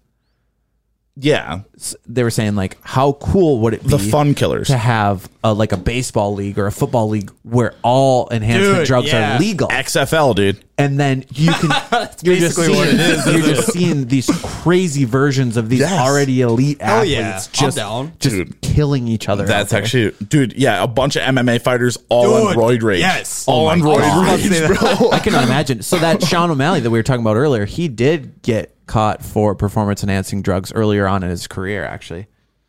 Speaker 1: yeah,
Speaker 3: S- They were saying like, how cool would it be
Speaker 1: the fun killers.
Speaker 3: to have a, like a baseball league or a football league where all enhancement
Speaker 2: Dude,
Speaker 3: drugs
Speaker 2: yeah.
Speaker 3: are legal,
Speaker 1: X F L, dude.
Speaker 3: and then you can you're just
Speaker 2: basically
Speaker 3: seeing,
Speaker 2: what it is,
Speaker 3: you're
Speaker 2: isn't
Speaker 3: just seeing these crazy versions of these
Speaker 1: Yes.
Speaker 3: already elite
Speaker 2: Hell
Speaker 3: athletes
Speaker 2: yeah. I'm
Speaker 3: just
Speaker 2: down.
Speaker 3: just
Speaker 1: Dude.
Speaker 3: killing each other.
Speaker 1: That's
Speaker 3: out there.
Speaker 1: actually, dude. Yeah, a bunch of M M A fighters all on
Speaker 2: Dude,
Speaker 1: roid rage.
Speaker 2: yes.
Speaker 1: all
Speaker 2: Oh
Speaker 1: on
Speaker 2: my
Speaker 1: roid
Speaker 2: God.
Speaker 1: rage, bro.
Speaker 3: I cannot imagine. So that Sean O'Malley that we were talking about earlier, he did get caught for performance enhancing drugs earlier on in his career, actually.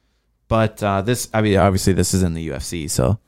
Speaker 3: But uh, this, I mean, obviously this is in the U F C, so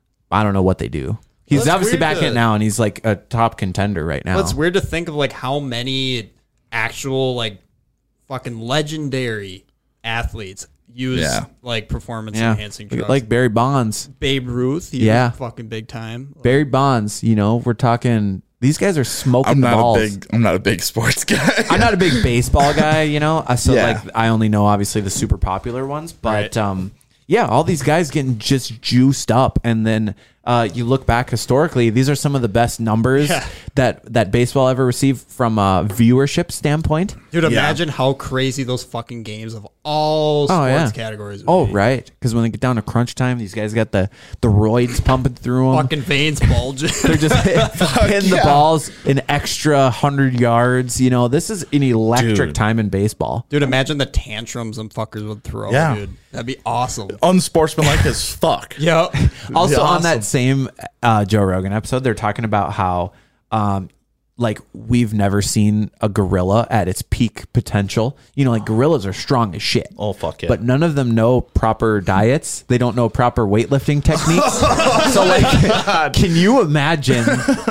Speaker 3: I don't know what they do. He's
Speaker 2: Well, it's
Speaker 3: obviously
Speaker 2: weird
Speaker 3: back in
Speaker 2: to-
Speaker 3: it now, and he's like a top contender right now.
Speaker 2: Well, it's weird to think of like how many actual like fucking legendary athletes use
Speaker 1: Yeah.
Speaker 2: like performance
Speaker 3: yeah,
Speaker 2: enhancing drugs.
Speaker 3: like Barry Bonds.
Speaker 2: Babe Ruth, he
Speaker 3: Yeah.
Speaker 2: was fucking big time.
Speaker 3: Barry Bonds, you know, we're talking. These guys are smoking
Speaker 1: I'm
Speaker 3: the
Speaker 1: not
Speaker 3: balls.
Speaker 1: a big. I'm not a big sports guy.
Speaker 3: I'm not a big baseball guy, you know. uh, So
Speaker 1: Yeah.
Speaker 3: like, I only know obviously the super popular ones, but
Speaker 2: Right.
Speaker 3: um, yeah, all these guys getting just juiced up, and then uh, you look back historically, these are some of the best numbers
Speaker 2: Yeah.
Speaker 3: that that baseball ever received from a viewership standpoint.
Speaker 2: Dude, imagine how crazy those fucking games of all sports
Speaker 3: Oh, yeah.
Speaker 2: categories would
Speaker 3: Oh
Speaker 2: be.
Speaker 3: right, because when they get down to crunch time, these guys got the the roids pumping through them.
Speaker 2: Fucking veins bulging.
Speaker 3: They're just hit, hitting the
Speaker 1: yeah.
Speaker 3: balls an extra hundred yards. You know, this is an electric
Speaker 1: Dude.
Speaker 3: time in baseball.
Speaker 2: Dude, imagine the tantrums them fuckers would throw,
Speaker 1: Yeah.
Speaker 2: dude. That'd be awesome.
Speaker 1: Unsportsmanlike as fuck.
Speaker 2: Yep.
Speaker 3: Also, on
Speaker 1: awesome.
Speaker 3: that same uh, Joe Rogan episode, they're talking about how, um, like, we've never seen a gorilla at its peak potential. You know, like, gorillas are strong as shit.
Speaker 1: Oh fuck yeah.
Speaker 3: But none of them know proper diets. They don't know proper weightlifting techniques. So, like, can you imagine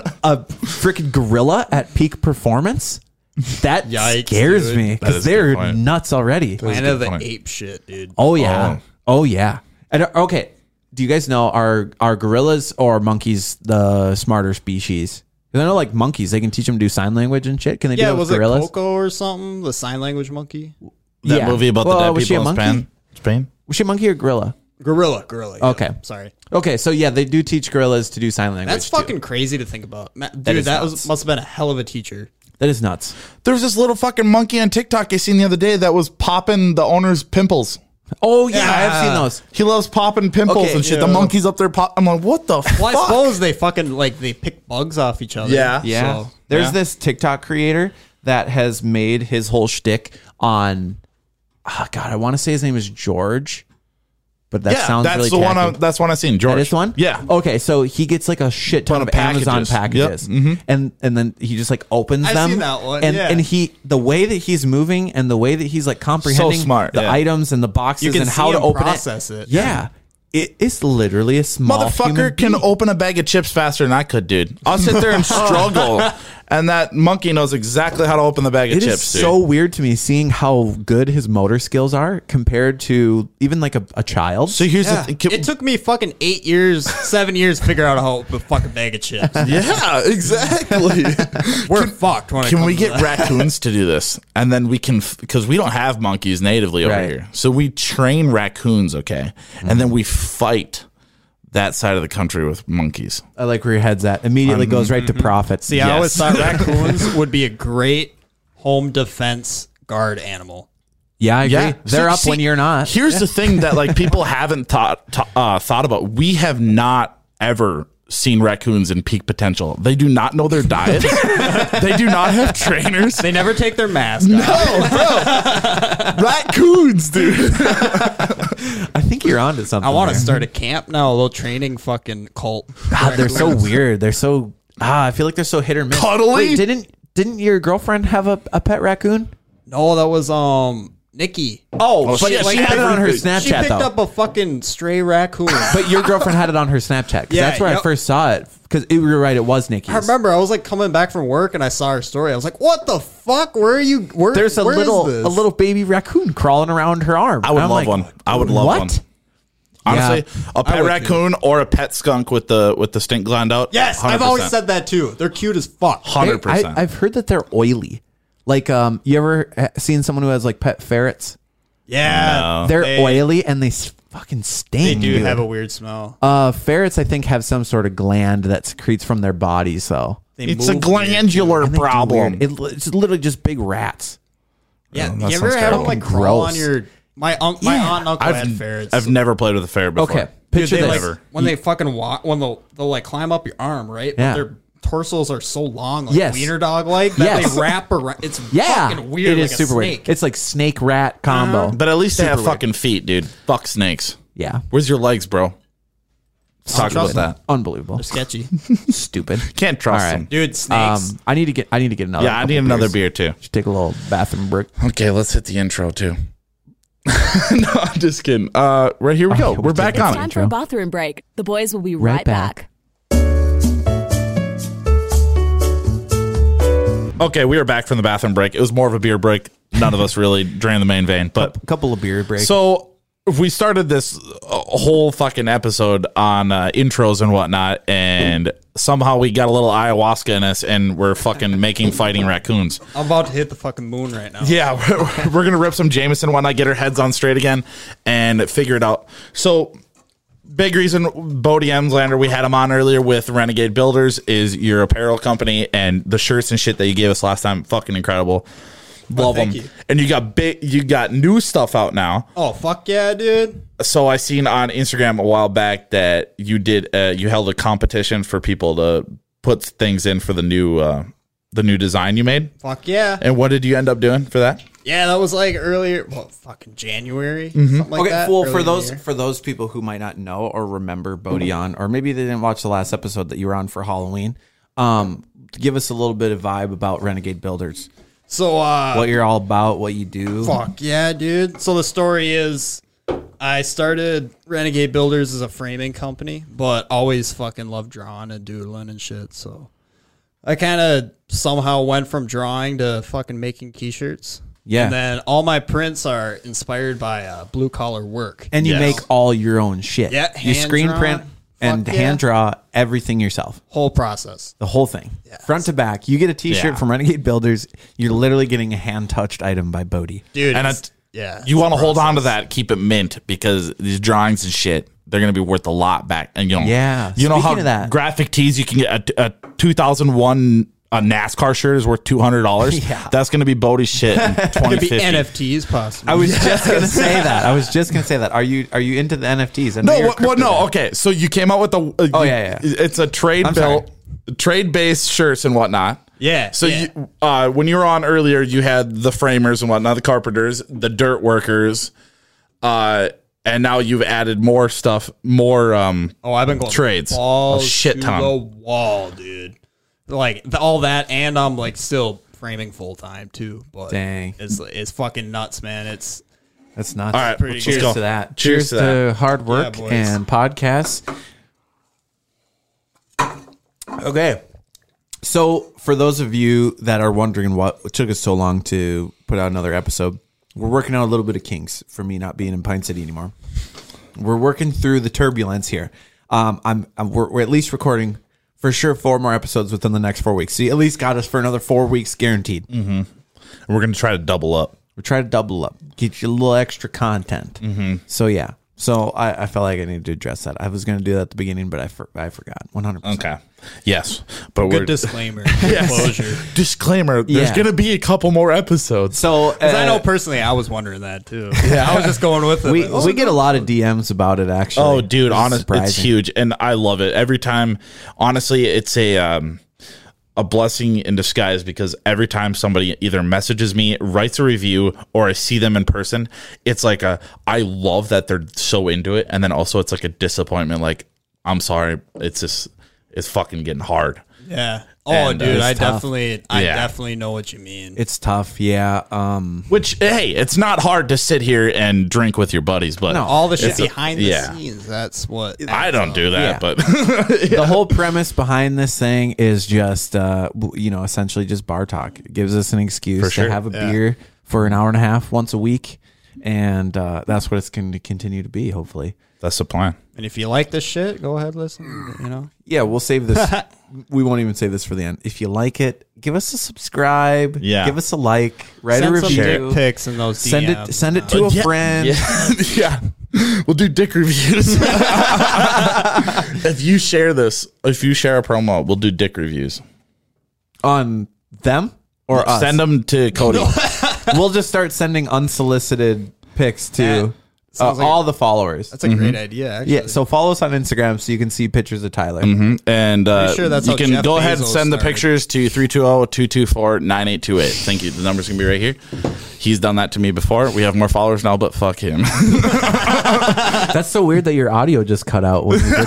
Speaker 3: a freaking gorilla at peak performance? That
Speaker 2: Yikes,
Speaker 3: scares
Speaker 2: dude.
Speaker 3: me
Speaker 1: That
Speaker 3: because
Speaker 1: is a
Speaker 3: they're
Speaker 1: good point.
Speaker 3: nuts already.
Speaker 1: That's a
Speaker 2: Planet
Speaker 1: good
Speaker 2: of the
Speaker 1: point.
Speaker 2: ape shit, dude.
Speaker 3: Oh yeah. Oh, yeah. And uh, okay, do you guys know are are gorillas or monkeys the smarter species? Because I know like monkeys, they can teach them to do sign language and shit. Can they do
Speaker 2: Yeah,
Speaker 3: that with
Speaker 2: was it
Speaker 3: gorillas?
Speaker 2: Coco or something? The sign language monkey?
Speaker 1: that
Speaker 3: Yeah.
Speaker 1: movie about
Speaker 3: Well,
Speaker 1: the
Speaker 3: was
Speaker 1: dead
Speaker 3: she a
Speaker 1: people in
Speaker 3: monkey?
Speaker 1: Spain. Spain.
Speaker 3: Was she a monkey or gorilla?
Speaker 2: Gorilla, gorilla. yeah.
Speaker 3: Okay.
Speaker 2: Sorry.
Speaker 3: Okay, so yeah, they do teach gorillas to do sign language.
Speaker 2: That's
Speaker 3: too.
Speaker 2: fucking crazy to think about. Ma- Dude,
Speaker 3: That
Speaker 2: that,
Speaker 3: is
Speaker 2: was
Speaker 3: nuts.
Speaker 2: must have been a hell of a teacher.
Speaker 3: That is nuts.
Speaker 1: There's this little fucking monkey on TikTok I seen the other day that was popping the owner's pimples.
Speaker 3: Oh yeah, I have seen those.
Speaker 1: He loves popping pimples
Speaker 3: Okay,
Speaker 1: and shit.
Speaker 2: yeah.
Speaker 1: The monkey's up there pop. I'm like, what the fuck?
Speaker 2: Well, I suppose they fucking like they pick bugs off each other.
Speaker 1: Yeah.
Speaker 3: Yeah.
Speaker 2: So,
Speaker 3: There's
Speaker 1: yeah.
Speaker 3: this TikTok creator that has made his whole shtick on. Oh God, I want to say his name is George, but that
Speaker 1: yeah,
Speaker 3: sounds
Speaker 1: that's
Speaker 3: really
Speaker 1: the one. I,
Speaker 3: tacky.
Speaker 1: that's one I seen. George.
Speaker 3: That is the one?
Speaker 1: Yeah.
Speaker 3: Okay, so he gets like a shit ton
Speaker 1: Ton
Speaker 3: of
Speaker 1: of
Speaker 3: Amazon
Speaker 1: packages.
Speaker 3: packages,
Speaker 1: Yep. Mhm.
Speaker 3: and and then he just like opens
Speaker 2: I've
Speaker 3: them.
Speaker 2: seen that one,
Speaker 3: and
Speaker 2: yeah.
Speaker 3: and he the way that he's moving and the way that he's like comprehending
Speaker 1: smart,
Speaker 3: the
Speaker 1: yeah.
Speaker 3: items and the boxes
Speaker 2: You can
Speaker 3: and
Speaker 2: see
Speaker 3: how to
Speaker 2: him
Speaker 3: open
Speaker 2: process
Speaker 3: it.
Speaker 2: it.
Speaker 3: Yeah, it is literally a small
Speaker 1: Motherfucker
Speaker 3: human
Speaker 1: can
Speaker 3: being.
Speaker 1: open a bag of chips faster than I could, dude. I'll sit there and struggle, and that monkey knows exactly how to open the bag of
Speaker 3: It is
Speaker 1: chips, dude.
Speaker 3: so weird to me seeing how good his motor skills are compared to even like a, a child.
Speaker 1: So here's
Speaker 2: Yeah.
Speaker 1: the thing.
Speaker 2: It took me fucking eight years, seven years to figure out how to open a fucking bag of chips.
Speaker 1: yeah, exactly.
Speaker 2: We're fucked. When it
Speaker 1: Can we
Speaker 2: comes to
Speaker 1: get
Speaker 2: that.
Speaker 1: raccoons to do this? And then we can, because we don't have monkeys natively over
Speaker 3: Right.
Speaker 1: here. So we train raccoons, okay? And then we fight that side of the country with monkeys.
Speaker 3: I like where your head's at. Immediately goes right to profit.
Speaker 2: See, I always
Speaker 1: Yes.
Speaker 2: thought raccoons would be a great home defense guard animal.
Speaker 3: Yeah, I agree.
Speaker 1: Yeah,
Speaker 3: They're
Speaker 1: See-
Speaker 3: up
Speaker 1: see,
Speaker 3: when you're not.
Speaker 1: Here's the thing that like people haven't thought th- uh, thought about. We have not ever seen raccoons in peak potential. They do not know their diet. They do not have trainers.
Speaker 2: They never take their mask off.
Speaker 1: Raccoons, dude.
Speaker 3: I think you're onto something.
Speaker 2: I want to
Speaker 3: there.
Speaker 2: start a camp now, a little training fucking cult.
Speaker 3: God, they're so weird. They're so ah. I feel like they're so hit or miss.
Speaker 1: Cuddly?
Speaker 3: Wait, didn't didn't your girlfriend have a, a pet raccoon?
Speaker 2: No, that was um Nikki.
Speaker 3: Oh, but
Speaker 1: she-
Speaker 3: she,
Speaker 1: she
Speaker 3: had it on her
Speaker 1: everything.
Speaker 3: Snapchat
Speaker 2: She picked
Speaker 3: though.
Speaker 2: up a fucking stray raccoon.
Speaker 3: But your girlfriend had it on her Snapchat. 'Cause
Speaker 2: Yeah,
Speaker 3: that's where I
Speaker 2: yep.
Speaker 3: first saw it. Because you were right, it was Nikki's.
Speaker 2: I remember I was like coming back from work and I saw her story. I was like, "What the fuck? Where are you? Where,
Speaker 3: There's a
Speaker 2: where is
Speaker 3: little
Speaker 2: this?"
Speaker 3: a little baby raccoon crawling around her arm.
Speaker 1: I would
Speaker 3: I'm
Speaker 1: love
Speaker 3: like,
Speaker 1: one. I would love
Speaker 3: what?
Speaker 1: one. Honestly, a pet
Speaker 2: would
Speaker 1: raccoon or a pet skunk with the with the stink gland out.
Speaker 2: Yes, I've always said that too. They're cute as fuck.
Speaker 1: hundred
Speaker 3: They- I,
Speaker 1: percent.
Speaker 3: I've heard that they're oily. Like, um, you ever ha- seen someone who has like pet ferrets?
Speaker 2: Yeah,
Speaker 1: No.
Speaker 3: They're
Speaker 2: They-
Speaker 3: oily and they s- fucking stink.
Speaker 2: they do
Speaker 3: dude.
Speaker 2: have a weird smell.
Speaker 3: Uh, ferrets, I think, have some sort of gland that secretes from their bodies. So
Speaker 2: They
Speaker 1: It's a
Speaker 2: move
Speaker 1: glandular
Speaker 3: And they do
Speaker 1: problem.
Speaker 3: weird- It, it's literally just big rats.
Speaker 2: Yeah,
Speaker 1: Oh, that
Speaker 2: you ever
Speaker 1: sounds
Speaker 2: have them
Speaker 1: terrible.
Speaker 2: like crawl
Speaker 3: Gross.
Speaker 2: on your? My un- my
Speaker 3: Yeah.
Speaker 2: aunt and uncle had
Speaker 1: I've,
Speaker 2: ferrets.
Speaker 1: I've never played with a ferret before.
Speaker 3: Okay,
Speaker 2: Dude,
Speaker 3: picture
Speaker 2: they
Speaker 3: this.
Speaker 2: like when they fucking walk when they'll they'll like climb up your arm, right?
Speaker 3: Yeah.
Speaker 2: But their torsos are so long, like
Speaker 3: Yes.
Speaker 2: wiener dog like that
Speaker 3: Yes.
Speaker 2: they wrap around. It's
Speaker 3: Yeah,
Speaker 2: fucking weird.
Speaker 3: it
Speaker 2: like
Speaker 3: is
Speaker 2: a
Speaker 3: super
Speaker 2: snake.
Speaker 3: weird. It's like snake rat combo.
Speaker 1: But at least they have
Speaker 3: Super weird.
Speaker 1: fucking feet, dude. Fuck snakes.
Speaker 3: Yeah,
Speaker 1: Where's your legs, bro? Let's talk about
Speaker 2: trust
Speaker 1: that.
Speaker 3: unbelievable.
Speaker 2: sketchy,
Speaker 3: Stupid.
Speaker 1: Can't trust
Speaker 3: All right.
Speaker 1: them.
Speaker 2: dude. Snakes.
Speaker 3: Um, I need to get. I need to get another.
Speaker 1: Yeah, I
Speaker 3: couple
Speaker 1: need another
Speaker 3: beers.
Speaker 1: beer too.
Speaker 3: Just take a little bathroom break.
Speaker 1: Okay, let's hit the intro too. No, I'm just kidding. Uh, right here we go.
Speaker 3: Okay,
Speaker 1: We're back
Speaker 3: it's
Speaker 1: on
Speaker 4: Time
Speaker 1: it.
Speaker 4: for a bathroom break. The boys will be right,
Speaker 3: Right back.
Speaker 4: back.
Speaker 1: Okay, we are back from the bathroom break. It was more of a beer break. None of us really drained the main vein, but
Speaker 3: A couple of beer breaks.
Speaker 1: so we started this uh, whole fucking episode on uh, intros and whatnot, and somehow we got a little ayahuasca in us, and we're fucking making fighting raccoons.
Speaker 2: I'm about to hit the fucking moon right now.
Speaker 1: Yeah, we're, we're gonna rip some Jameson, whatnot, get our heads on straight again, and figure it out. So, big reason, Bodie Emslander, we had him on earlier with Renegade Builders, is your apparel company, and the shirts and shit that you gave us last time, fucking incredible. Love them.
Speaker 2: thank you.
Speaker 1: And you got big, you got new stuff out now.
Speaker 2: Oh fuck yeah, dude.
Speaker 1: So I seen on Instagram a while back that you did, uh, you held a competition for people to put things in for the new, uh, the new design you made.
Speaker 2: Fuck yeah.
Speaker 1: And what did you end up doing for that?
Speaker 2: Yeah, that was like earlier. Well, fucking January. Something like
Speaker 3: Okay,
Speaker 2: that.
Speaker 3: well,
Speaker 2: early
Speaker 3: for
Speaker 2: in the
Speaker 3: those
Speaker 2: year.
Speaker 3: for those people who might not know or remember Bodie on, or maybe they didn't watch the last episode that you were on for Halloween, um, give us a little bit of vibe about Renegade Builders,
Speaker 2: So uh
Speaker 3: what you're all about, what you do.
Speaker 2: fuck yeah, dude. So the story is I started Renegade Builders as a framing company, but always fucking loved drawing and doodling and shit. So I kind of somehow went from drawing to fucking making t-shirts.
Speaker 3: Yeah.
Speaker 2: And then all my prints are inspired by uh, blue collar work.
Speaker 3: And you
Speaker 1: Yes.
Speaker 3: make all your own shit.
Speaker 2: Yeah,
Speaker 3: you
Speaker 2: hand
Speaker 3: screen
Speaker 2: drawn.
Speaker 3: print and
Speaker 2: Fuck yeah.
Speaker 3: hand draw everything yourself.
Speaker 2: Whole process.
Speaker 3: The whole thing, front to back. You get a T-shirt
Speaker 1: Yeah.
Speaker 3: from Renegade Builders. You're literally getting a hand-touched item by Bodie.
Speaker 2: Dude.
Speaker 1: And
Speaker 2: it's-
Speaker 1: it-
Speaker 2: yeah.
Speaker 1: You want to
Speaker 2: it's a
Speaker 1: hold on to
Speaker 2: process.
Speaker 1: that, keep it mint, because these drawings and shit, they're going to be worth a lot back. And you know,
Speaker 3: Yeah,
Speaker 1: you know how
Speaker 3: speaking of that-
Speaker 1: graphic tees, you can get a, a two thousand one a NASCAR shirt is worth two hundred dollars.
Speaker 3: Yeah.
Speaker 1: That's going to be Bodie's shit in
Speaker 2: Could
Speaker 1: twenty
Speaker 2: be
Speaker 1: fifty.
Speaker 2: N F Ts possibly.
Speaker 3: I was just gonna say that. I was just gonna say that. Are you are you into the N F Ts? I know
Speaker 1: No,
Speaker 3: you're a
Speaker 1: well, well,
Speaker 3: crypto
Speaker 1: no.
Speaker 3: guy.
Speaker 1: Okay, so you came out with the. Uh,
Speaker 3: Oh,
Speaker 1: you-
Speaker 3: yeah, yeah.
Speaker 1: It's a trade
Speaker 3: I'm
Speaker 1: built, trade based shirts and whatnot.
Speaker 2: Yeah.
Speaker 1: So
Speaker 2: yeah.
Speaker 1: you, uh, when you were on earlier, you had the framers and whatnot, the carpenters, the dirt workers, uh, and now you've added more stuff, more. Um,
Speaker 2: Oh, I've been going
Speaker 1: Trades.
Speaker 2: balls
Speaker 1: A shit
Speaker 2: to
Speaker 1: ton.
Speaker 2: the wall, dude. Like the, all that, and I'm like still framing full time too. But
Speaker 3: Dang.
Speaker 2: it's it's fucking nuts, man. It's
Speaker 3: That's not
Speaker 1: all right,
Speaker 2: pretty
Speaker 1: let's
Speaker 3: Cheers
Speaker 1: go.
Speaker 3: to that.
Speaker 1: Cheers
Speaker 3: Cheers,
Speaker 1: to
Speaker 3: to,
Speaker 1: that.
Speaker 3: hard work
Speaker 2: Yeah, boys.
Speaker 3: and podcasts. Okay. So, for those of you that are wondering what took us so long to put out another episode, we're working out a little bit of kinks for me not being in Pine City anymore. We're working through the turbulence here. Um, I'm, I'm we're, we're at least recording for sure four more episodes within the next four weeks. So you at least got us for another four weeks guaranteed.
Speaker 1: Mm-hmm. We're going to try to double up.
Speaker 3: We're trying to double up, get you a little extra content. Mm-hmm. So yeah, so I, I felt like I needed to address that. I was going to do that at the beginning, but I for, I forgot one hundred percent.
Speaker 1: Okay. Yes, but we're
Speaker 2: good disclaimer, closure.
Speaker 1: disclaimer. There's
Speaker 3: Yeah.
Speaker 1: going to be a couple more episodes.
Speaker 3: So
Speaker 2: Because I know
Speaker 3: uh,
Speaker 2: personally, I was wondering that too. Yeah, I was just going with it.
Speaker 3: we
Speaker 2: like, oh,
Speaker 3: we get a lot of D Ms about it. Actually,
Speaker 1: Oh, dude,
Speaker 3: Which is
Speaker 1: honest, it's
Speaker 3: surprising.
Speaker 1: huge, and I love it every time. Honestly, it's a um, a blessing in disguise because every time somebody either messages me, writes a review, or I see them in person, it's like a I love that they're so into it, and then also it's like a disappointment. Like, I'm sorry, it's just it's fucking getting hard.
Speaker 2: yeah. Oh,
Speaker 1: And, uh,
Speaker 2: dude,
Speaker 1: it's
Speaker 2: I
Speaker 3: tough.
Speaker 2: definitely, I
Speaker 1: Yeah.
Speaker 2: definitely know what you mean.
Speaker 3: It's tough. Yeah. Um.
Speaker 1: Which, hey, it's not hard to sit here and drink with your buddies, but
Speaker 3: No.
Speaker 2: all the shit
Speaker 1: it's a-
Speaker 2: behind the
Speaker 1: yeah.
Speaker 2: scenes. That's what
Speaker 1: I don't do that,
Speaker 3: Yeah.
Speaker 1: but
Speaker 3: The whole premise behind this thing is just, uh, w- you know, essentially just bar talk. It gives us an excuse
Speaker 1: For sure.
Speaker 3: to have a
Speaker 2: Yeah.
Speaker 3: beer for an hour and a half once a week, and uh, that's what it's going to continue to be. Hopefully.
Speaker 1: that's the plan.
Speaker 2: And if you like this shit, go ahead, listen. You know,
Speaker 3: Yeah, we'll save this. We won't even save this for the end. If you like it, give us a subscribe.
Speaker 1: Yeah.
Speaker 3: Give us a like. Write
Speaker 2: send
Speaker 3: a
Speaker 2: some
Speaker 3: review.
Speaker 2: dick pics in those D Ms.
Speaker 3: Send it. Send it to a
Speaker 1: Yeah.
Speaker 3: friend.
Speaker 1: Yeah. yeah. We'll do dick reviews. If you share this, if you share a promo, we'll do dick reviews.
Speaker 3: On them or us.
Speaker 1: Send them to Cody.
Speaker 3: We'll just start sending unsolicited pics to
Speaker 2: That
Speaker 3: uh,
Speaker 2: sounds like-
Speaker 3: all the followers.
Speaker 2: That's a great idea. Actually.
Speaker 3: Yeah, so follow us on Instagram so you can see pictures of Tyler.
Speaker 1: And uh,
Speaker 2: Pretty sure that's
Speaker 1: you
Speaker 2: how
Speaker 1: can
Speaker 2: Jeff
Speaker 1: go ahead and
Speaker 2: Bezos
Speaker 1: send the
Speaker 2: started.
Speaker 1: pictures to three two zero, two two four, nine eight two eight. Thank you. The number's going to be right here. He's done that to me before. We have more followers now, but fuck him.
Speaker 3: That's so weird that your audio just cut out when you did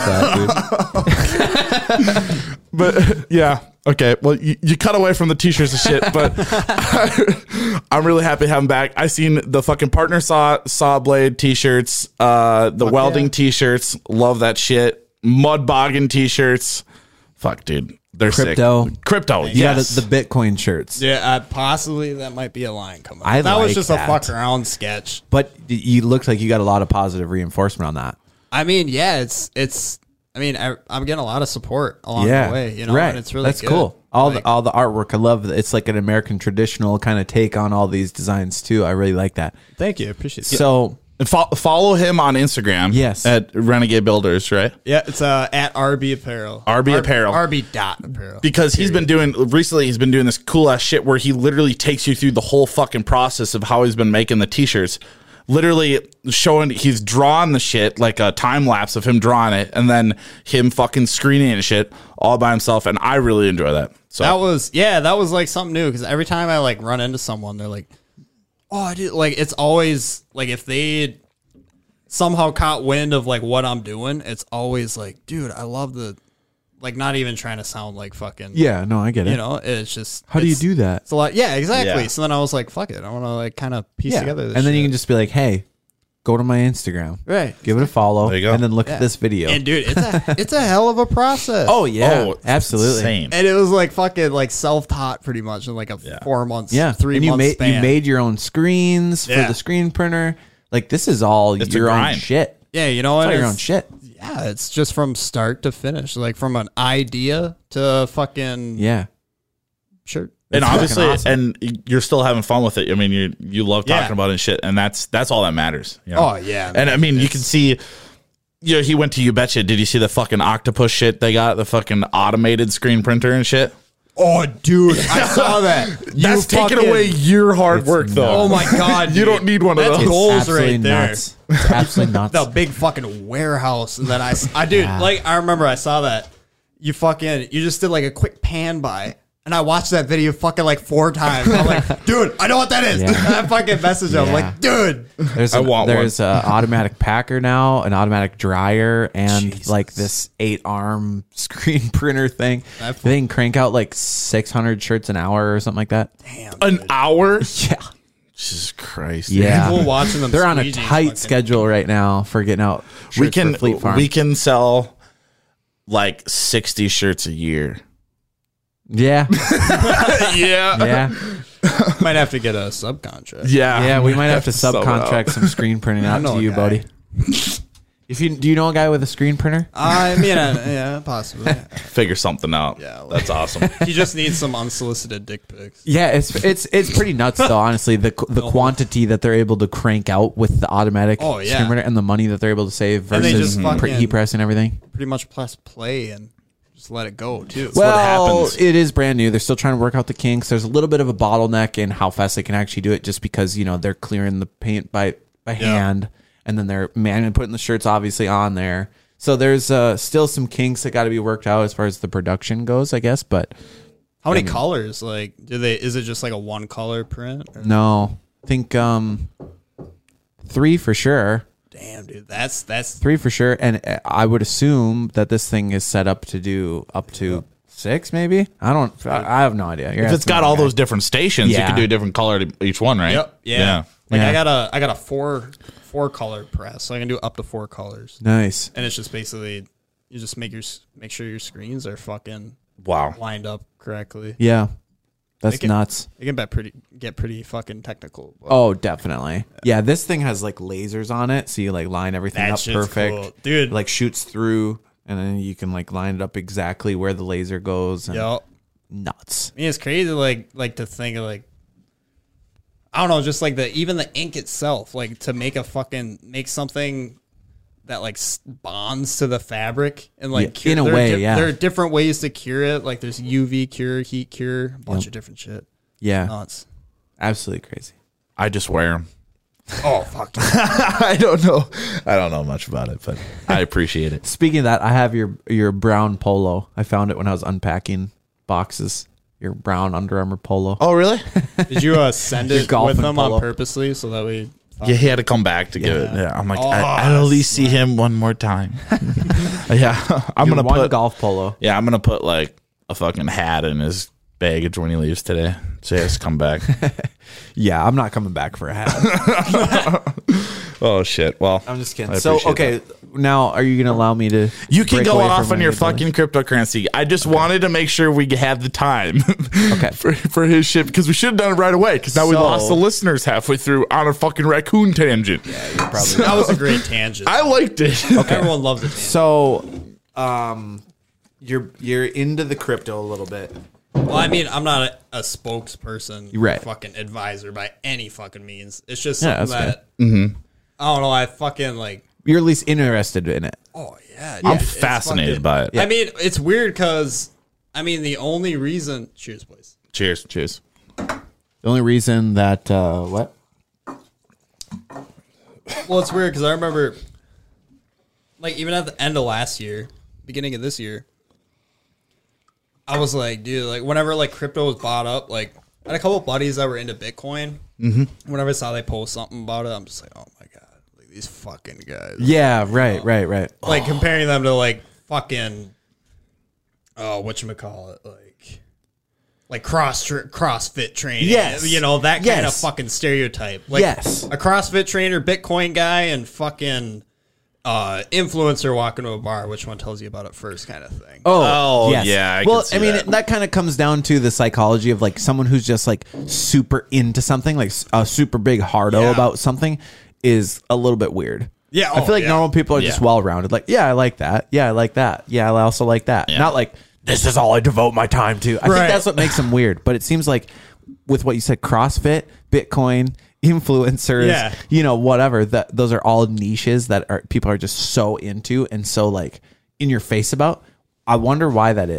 Speaker 3: that, dude.
Speaker 1: But yeah, okay. Well, you, you cut away from the t-shirts and shit, but I'm really happy to have him back. I seen the fucking partner saw saw blade t-shirts, uh, the welding
Speaker 2: yeah.
Speaker 1: t-shirts. Love that shit. Mud boggin t-shirts. Fuck, dude, they're
Speaker 3: Crypto.
Speaker 1: sick. Crypto.
Speaker 3: Yeah,
Speaker 1: Yes.
Speaker 3: the, the Bitcoin shirts.
Speaker 2: Yeah, uh, possibly that might be a line coming.
Speaker 3: I
Speaker 2: that was
Speaker 3: like
Speaker 2: just
Speaker 3: that.
Speaker 2: a fuck around sketch.
Speaker 3: But y- you looked like you got a lot of positive reinforcement on that.
Speaker 2: I mean, yeah, it's it's. I mean, I, I'm getting a lot of support along
Speaker 3: yeah,
Speaker 2: the way. You know,
Speaker 3: right.
Speaker 2: and it's really
Speaker 3: That's
Speaker 2: good.
Speaker 3: cool. All
Speaker 2: Like,
Speaker 3: the all the artwork, I love that. It's like an American traditional kind of take on all these designs too. I really like that.
Speaker 2: Thank you, appreciate it.
Speaker 3: So
Speaker 1: And fo- follow him on Instagram.
Speaker 3: Yes.
Speaker 1: At Renegade Builders, right?
Speaker 2: Yeah, it's uh, at R B Apparel.
Speaker 1: R B Apparel.
Speaker 2: R B dot Apparel.
Speaker 1: Because he's been doing recently, he's been doing this cool ass shit where he literally takes you through the whole fucking process of how he's been making the t-shirts. Literally showing he's drawn the shit, like a time lapse of him drawing it, and then him fucking screening and shit all by himself. And I really enjoy that. So
Speaker 2: That was yeah, that was like something new because every time I like run into someone, they're like, "Oh, I did." Like it's always like if they somehow caught wind of like what I'm doing, it's always like, "Dude, I love the." Like not even trying to sound like fucking.
Speaker 3: yeah, no, I get it.
Speaker 2: You know, it's just.
Speaker 3: How do you
Speaker 2: it's-
Speaker 3: do that?
Speaker 2: It's a lot. Yeah, exactly.
Speaker 1: Yeah.
Speaker 2: So then I was like, "Fuck it," I want to like kind of piece
Speaker 3: Yeah,
Speaker 2: together. This
Speaker 3: and then you
Speaker 2: shit.
Speaker 3: can just be like, hey, go to my Instagram,
Speaker 2: right.
Speaker 3: give it a follow,
Speaker 1: There you go.
Speaker 3: and then look
Speaker 2: Yeah.
Speaker 3: at this video.
Speaker 2: And dude, it's a it's a hell of a process.
Speaker 3: oh yeah,
Speaker 1: oh, it's
Speaker 3: absolutely.
Speaker 1: insane.
Speaker 2: And it was like fucking like self taught pretty much in like a
Speaker 1: Yeah.
Speaker 2: four months,
Speaker 3: Yeah,
Speaker 2: three
Speaker 3: and you
Speaker 2: months
Speaker 3: made
Speaker 2: span.
Speaker 3: you made your own screens for
Speaker 2: Yeah.
Speaker 3: the screen printer. Like this is all
Speaker 1: It's a
Speaker 3: your own
Speaker 1: grind.
Speaker 3: shit.
Speaker 2: yeah, you know,
Speaker 3: It's
Speaker 2: and
Speaker 3: all your
Speaker 2: it's-
Speaker 3: own shit.
Speaker 2: Yeah, it's just from start to finish, like from an idea to fucking
Speaker 3: Yeah,
Speaker 2: shirt.
Speaker 1: And
Speaker 3: That's
Speaker 1: obviously,
Speaker 3: fucking awesome.
Speaker 1: and you're still having fun with it. I mean, you you love talking
Speaker 2: Yeah.
Speaker 1: about it and shit, and that's that's all that matters. you know?
Speaker 2: Oh yeah,
Speaker 1: And I mean, you can see, you know, he went to You Betcha. Did you see the fucking octopus shit they got? The fucking automated screen printer and shit.
Speaker 2: Oh, dude, I saw that. You
Speaker 1: That's taking
Speaker 2: fucking-
Speaker 1: away your hard work, though.
Speaker 2: Oh my god,
Speaker 1: You
Speaker 2: dude.
Speaker 1: don't need one of
Speaker 2: That's
Speaker 1: those.
Speaker 2: goals
Speaker 3: absolutely
Speaker 2: right there.
Speaker 3: nuts. It's absolutely nuts.
Speaker 2: The big fucking warehouse that I, I dude,
Speaker 3: Yeah.
Speaker 2: like I remember I saw that. You fucking, you just did like a quick pan by, and I watched that video fucking like four times. I'm like, dude, I know what that is.
Speaker 3: Yeah.
Speaker 2: And I fucking message him
Speaker 3: Yeah.
Speaker 2: like, dude.
Speaker 3: There's
Speaker 1: I
Speaker 3: a,
Speaker 1: want
Speaker 3: there's a automatic packer now, an automatic dryer, and
Speaker 2: Jesus.
Speaker 3: like this eight arm screen printer thing.
Speaker 2: That-
Speaker 3: They can crank out like six hundred shirts an hour or something like that.
Speaker 2: Damn,
Speaker 1: An hour?
Speaker 3: Yeah,
Speaker 1: Jesus Christ.
Speaker 3: yeah.
Speaker 2: People watching them.
Speaker 3: They're on a
Speaker 2: squeegee
Speaker 3: tight
Speaker 2: fucking-
Speaker 3: schedule right now for getting out.
Speaker 1: We
Speaker 3: shirts
Speaker 1: can
Speaker 3: for Fleet Farm.
Speaker 1: we can sell like sixty shirts a year.
Speaker 3: yeah,
Speaker 1: yeah.
Speaker 3: yeah,
Speaker 2: Might have to get a subcontract.
Speaker 1: Yeah.
Speaker 3: yeah. We might have to
Speaker 1: sub it
Speaker 3: subcontract
Speaker 1: out.
Speaker 3: some screen printing out
Speaker 2: know
Speaker 3: to
Speaker 2: a
Speaker 3: you,
Speaker 2: guy.
Speaker 3: buddy. If you do, you know a guy with a screen printer?
Speaker 2: I mean, uh, yeah, possibly.
Speaker 1: Figure something out.
Speaker 2: Yeah, like-
Speaker 1: That's awesome.
Speaker 2: He just needs some unsolicited dick pics.
Speaker 3: Yeah, it's it's it's pretty nuts though. Honestly, the the quantity that they're able to crank out with the automatic
Speaker 2: Oh, yeah.
Speaker 3: screen printer and the money that they're able to save
Speaker 2: And they
Speaker 3: versus
Speaker 2: just
Speaker 3: pre-
Speaker 2: fucking-
Speaker 3: heat press and everything.
Speaker 2: Pretty much press play and just let it go too.
Speaker 3: Well,
Speaker 1: happens.
Speaker 3: it is brand new. They're still trying to work out the kinks. There's a little bit of a bottleneck in how fast they can actually do it, just because you know they're clearing the paint by by hand, and then they're manually putting the shirts obviously on there. So there's uh, still some kinks that got to be worked out as far as the production goes, I guess. But
Speaker 2: How many colors? Like, do they? Is it just like a one color print? Or?
Speaker 3: no, I think um, three for sure.
Speaker 2: Damn, dude, that's that's
Speaker 3: Three for sure, and uh, I would assume that this thing is set up to do up to six, maybe. I don't. I I have no idea. You're
Speaker 1: If it's
Speaker 3: asking
Speaker 1: got
Speaker 3: the
Speaker 1: all
Speaker 3: guy.
Speaker 1: those different stations, you
Speaker 3: Yeah.
Speaker 1: can do a different color to each one, right?
Speaker 2: Yep. Yeah. Like
Speaker 3: Yeah.
Speaker 2: I got a I got a four four color press, so I can do up to four colors,
Speaker 3: nice.
Speaker 2: and it's just basically you just make your s- make sure your screens are fucking
Speaker 1: Wow.
Speaker 2: lined up correctly.
Speaker 3: Yeah, that's
Speaker 2: Make it-
Speaker 3: nuts.
Speaker 2: It can bet pretty get pretty fucking technical. but
Speaker 3: Oh, definitely. Yeah, this thing has like lasers on it, so you like line everything
Speaker 2: that
Speaker 3: up
Speaker 2: shit's
Speaker 3: perfect.
Speaker 2: cool. dude.
Speaker 3: It, like shoots through, and then you can like line it up exactly where the laser goes. And
Speaker 2: yo,
Speaker 3: nuts.
Speaker 2: I mean, it's crazy. Like like to think of like. I don't know, just like the even the ink itself, like to make a fucking make something that like s- bonds to the fabric and like
Speaker 3: Yeah,
Speaker 2: cure,
Speaker 3: in a
Speaker 2: there are
Speaker 3: way,
Speaker 2: di-
Speaker 3: yeah.
Speaker 2: there are different ways to cure it. Like there's U V cure, heat cure, a bunch of different shit.
Speaker 3: Yeah,
Speaker 2: Nuts.
Speaker 3: absolutely crazy.
Speaker 1: I just wear them.
Speaker 2: Oh fuck.
Speaker 1: I don't know. I don't know much about it, but I appreciate it.
Speaker 3: Speaking of that, I have your your brown polo. I found it when I was unpacking boxes. Your brown Under Armour polo.
Speaker 1: Oh, really?
Speaker 2: Did you uh, send
Speaker 3: Your
Speaker 2: it
Speaker 3: golf
Speaker 2: with
Speaker 3: and
Speaker 2: them
Speaker 3: polo.
Speaker 2: on purposely so that we?
Speaker 1: Yeah, he had to come back to get it. Yeah, I'm like,
Speaker 2: Oh,
Speaker 1: I, I'd at least see him one more time. yeah, I'm
Speaker 3: Your
Speaker 1: gonna
Speaker 3: one
Speaker 1: put.
Speaker 3: golf polo.
Speaker 1: Yeah, I'm gonna put like a fucking hat in his baggage when he leaves today. So he has to come back.
Speaker 3: Yeah, I'm not coming back for a hat.
Speaker 1: Oh shit. Well,
Speaker 3: I'm just kidding.
Speaker 1: I
Speaker 3: So
Speaker 1: appreciate
Speaker 3: okay, now are you gonna allow me to?
Speaker 1: you can
Speaker 3: break
Speaker 1: go
Speaker 3: away
Speaker 1: off
Speaker 3: from
Speaker 1: on
Speaker 3: my
Speaker 1: your
Speaker 3: ability?
Speaker 1: fucking cryptocurrency. I just wanted to make sure we had the time
Speaker 3: Okay.
Speaker 1: for, for his shit because we should have done it right away because now we
Speaker 3: So-
Speaker 1: lost the listeners halfway through on a fucking raccoon tangent.
Speaker 3: Probably.
Speaker 2: That was a great tangent.
Speaker 1: I liked it.
Speaker 2: Everyone loves it.
Speaker 3: So, um, you're you're into the crypto a little bit.
Speaker 2: Well, I mean, I'm not a, a spokesperson,
Speaker 3: Right.
Speaker 2: fucking advisor by any fucking means. It's just
Speaker 3: Yeah,
Speaker 2: something
Speaker 3: that's
Speaker 2: that I don't know. I fucking like.
Speaker 3: You're at least interested in it.
Speaker 2: Oh yeah,
Speaker 1: I'm
Speaker 2: dude, it's
Speaker 1: fascinated
Speaker 2: fucking-
Speaker 1: by it.
Speaker 2: I mean, it's weird because I mean the only reason. Cheers, please.
Speaker 1: Cheers. Cheers.
Speaker 3: The only reason that uh, what?
Speaker 2: Well, it's weird because I remember, like, even at the end of last year, beginning of this year, I was like, dude, like, whenever like crypto was bought up, like, I had a couple of buddies that were into Bitcoin. Mm-hmm. Whenever I saw they post something about it, I'm just like, oh my god, like these fucking guys.
Speaker 3: Yeah, right, right, right.
Speaker 2: Like comparing them to like fucking, oh, whatchamacallit, like, like cross tra- CrossFit training.
Speaker 3: Yes.
Speaker 2: You know, that kind of
Speaker 3: Yes.
Speaker 2: fucking stereotype. Like
Speaker 3: Yes.
Speaker 2: a CrossFit trainer, Bitcoin guy, and fucking uh, influencer walking to a bar. Which one tells you about it first kind of thing.
Speaker 3: Oh,
Speaker 1: Oh,
Speaker 3: yes.
Speaker 1: yeah, I
Speaker 3: well,
Speaker 1: can see
Speaker 3: I mean,
Speaker 1: that.
Speaker 3: that, kind of comes down to the psychology of like someone who's just like super into something, like a super big hardo
Speaker 2: Yeah.
Speaker 3: about something, is a little bit weird.
Speaker 2: Yeah,
Speaker 3: I
Speaker 2: oh,
Speaker 3: feel like
Speaker 2: yeah.
Speaker 3: normal people are just
Speaker 1: Yeah.
Speaker 3: well rounded. Like, yeah, I like that. Yeah, I like that. Yeah, I also like that.
Speaker 1: Yeah.
Speaker 3: Not like this is all I devote my time to. I
Speaker 2: Right.
Speaker 3: think that's what makes them weird. But it seems like with what you said, CrossFit, Bitcoin, influencers,
Speaker 2: Yeah.
Speaker 3: you know, whatever. That those are all niches that are people are just so into and so like in your face about. I wonder why that is.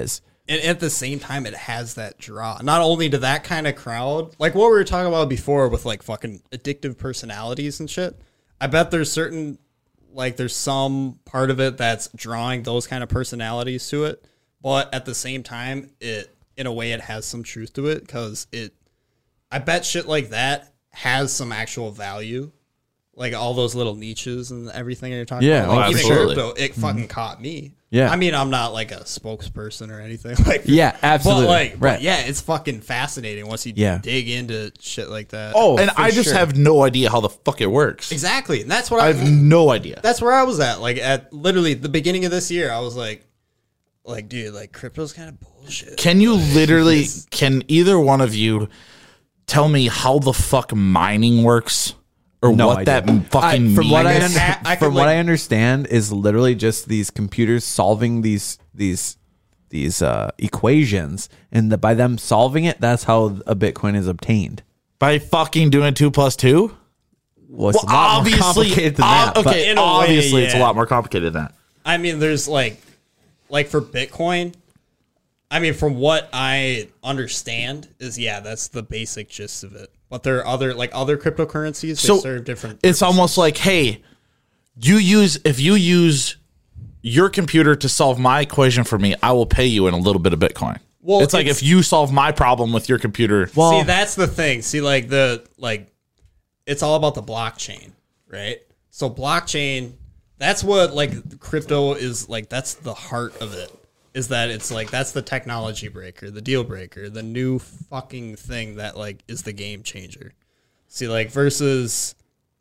Speaker 2: And at the same time, it has that draw. Not only to that kind of crowd, like what we were talking about before with like fucking addictive personalities and shit. I bet there's certain, like there's some part of it that's drawing those kind of personalities to it. But at the same time, it, in a way, it has some truth to it because it, I bet shit like that has some actual value. Like all those little niches and everything you're talking
Speaker 3: Yeah,
Speaker 2: about. Like
Speaker 1: oh,
Speaker 2: even
Speaker 1: absolutely.
Speaker 2: crypto, it fucking caught me.
Speaker 3: Yeah.
Speaker 2: I mean, I'm not like a spokesperson or anything like
Speaker 3: Yeah, absolutely.
Speaker 2: But like, but
Speaker 3: Right.
Speaker 2: yeah, it's fucking fascinating once you
Speaker 3: Yeah.
Speaker 2: dig into shit like that.
Speaker 3: Oh,
Speaker 1: And
Speaker 3: for
Speaker 1: I just
Speaker 3: sure.
Speaker 1: have no idea how the fuck it works.
Speaker 2: exactly. And that's what
Speaker 1: I
Speaker 2: I,
Speaker 1: have no idea.
Speaker 2: that's where I was at. Like at literally the beginning of this year, I was like, like, dude, like crypto's kind of bullshit.
Speaker 1: Can you literally, can either one of you tell me how the fuck mining works? Or
Speaker 3: No
Speaker 1: what
Speaker 3: idea.
Speaker 1: that fucking
Speaker 3: I, from
Speaker 1: means?
Speaker 3: what I,
Speaker 2: I
Speaker 3: under,
Speaker 2: could- I could,
Speaker 3: from what
Speaker 2: like-
Speaker 3: I understand is literally just these computers solving these these these uh, equations, and the, by them solving it, that's how a Bitcoin is obtained.
Speaker 1: By fucking doing two plus two?
Speaker 3: Well, it's
Speaker 1: Well,
Speaker 3: a lot
Speaker 1: obviously,
Speaker 3: more complicated than
Speaker 1: ob-
Speaker 3: that. but-
Speaker 1: okay,
Speaker 2: in a way,
Speaker 1: obviously it's a
Speaker 2: yeah.
Speaker 1: lot more complicated than that.
Speaker 2: I mean, there's like, like for Bitcoin, I mean, from what I understand is, yeah, that's the basic gist of it. But there are other, like other cryptocurrencies, they
Speaker 1: So
Speaker 2: serve different.
Speaker 1: it's
Speaker 2: purposes.
Speaker 1: almost like, hey, you use if you use your computer to solve my equation for me, I will pay you in a little bit of Bitcoin.
Speaker 2: Well,
Speaker 1: it's like
Speaker 2: it's-
Speaker 1: if you solve my problem with your computer.
Speaker 3: Well,
Speaker 2: See, that's the thing. See, like the like, it's all about the blockchain, right? So blockchain, that's what like crypto is like. That's the heart of it. Is that it's like that's the technology breaker, the deal breaker, the new fucking thing that like is the game changer. See, like versus,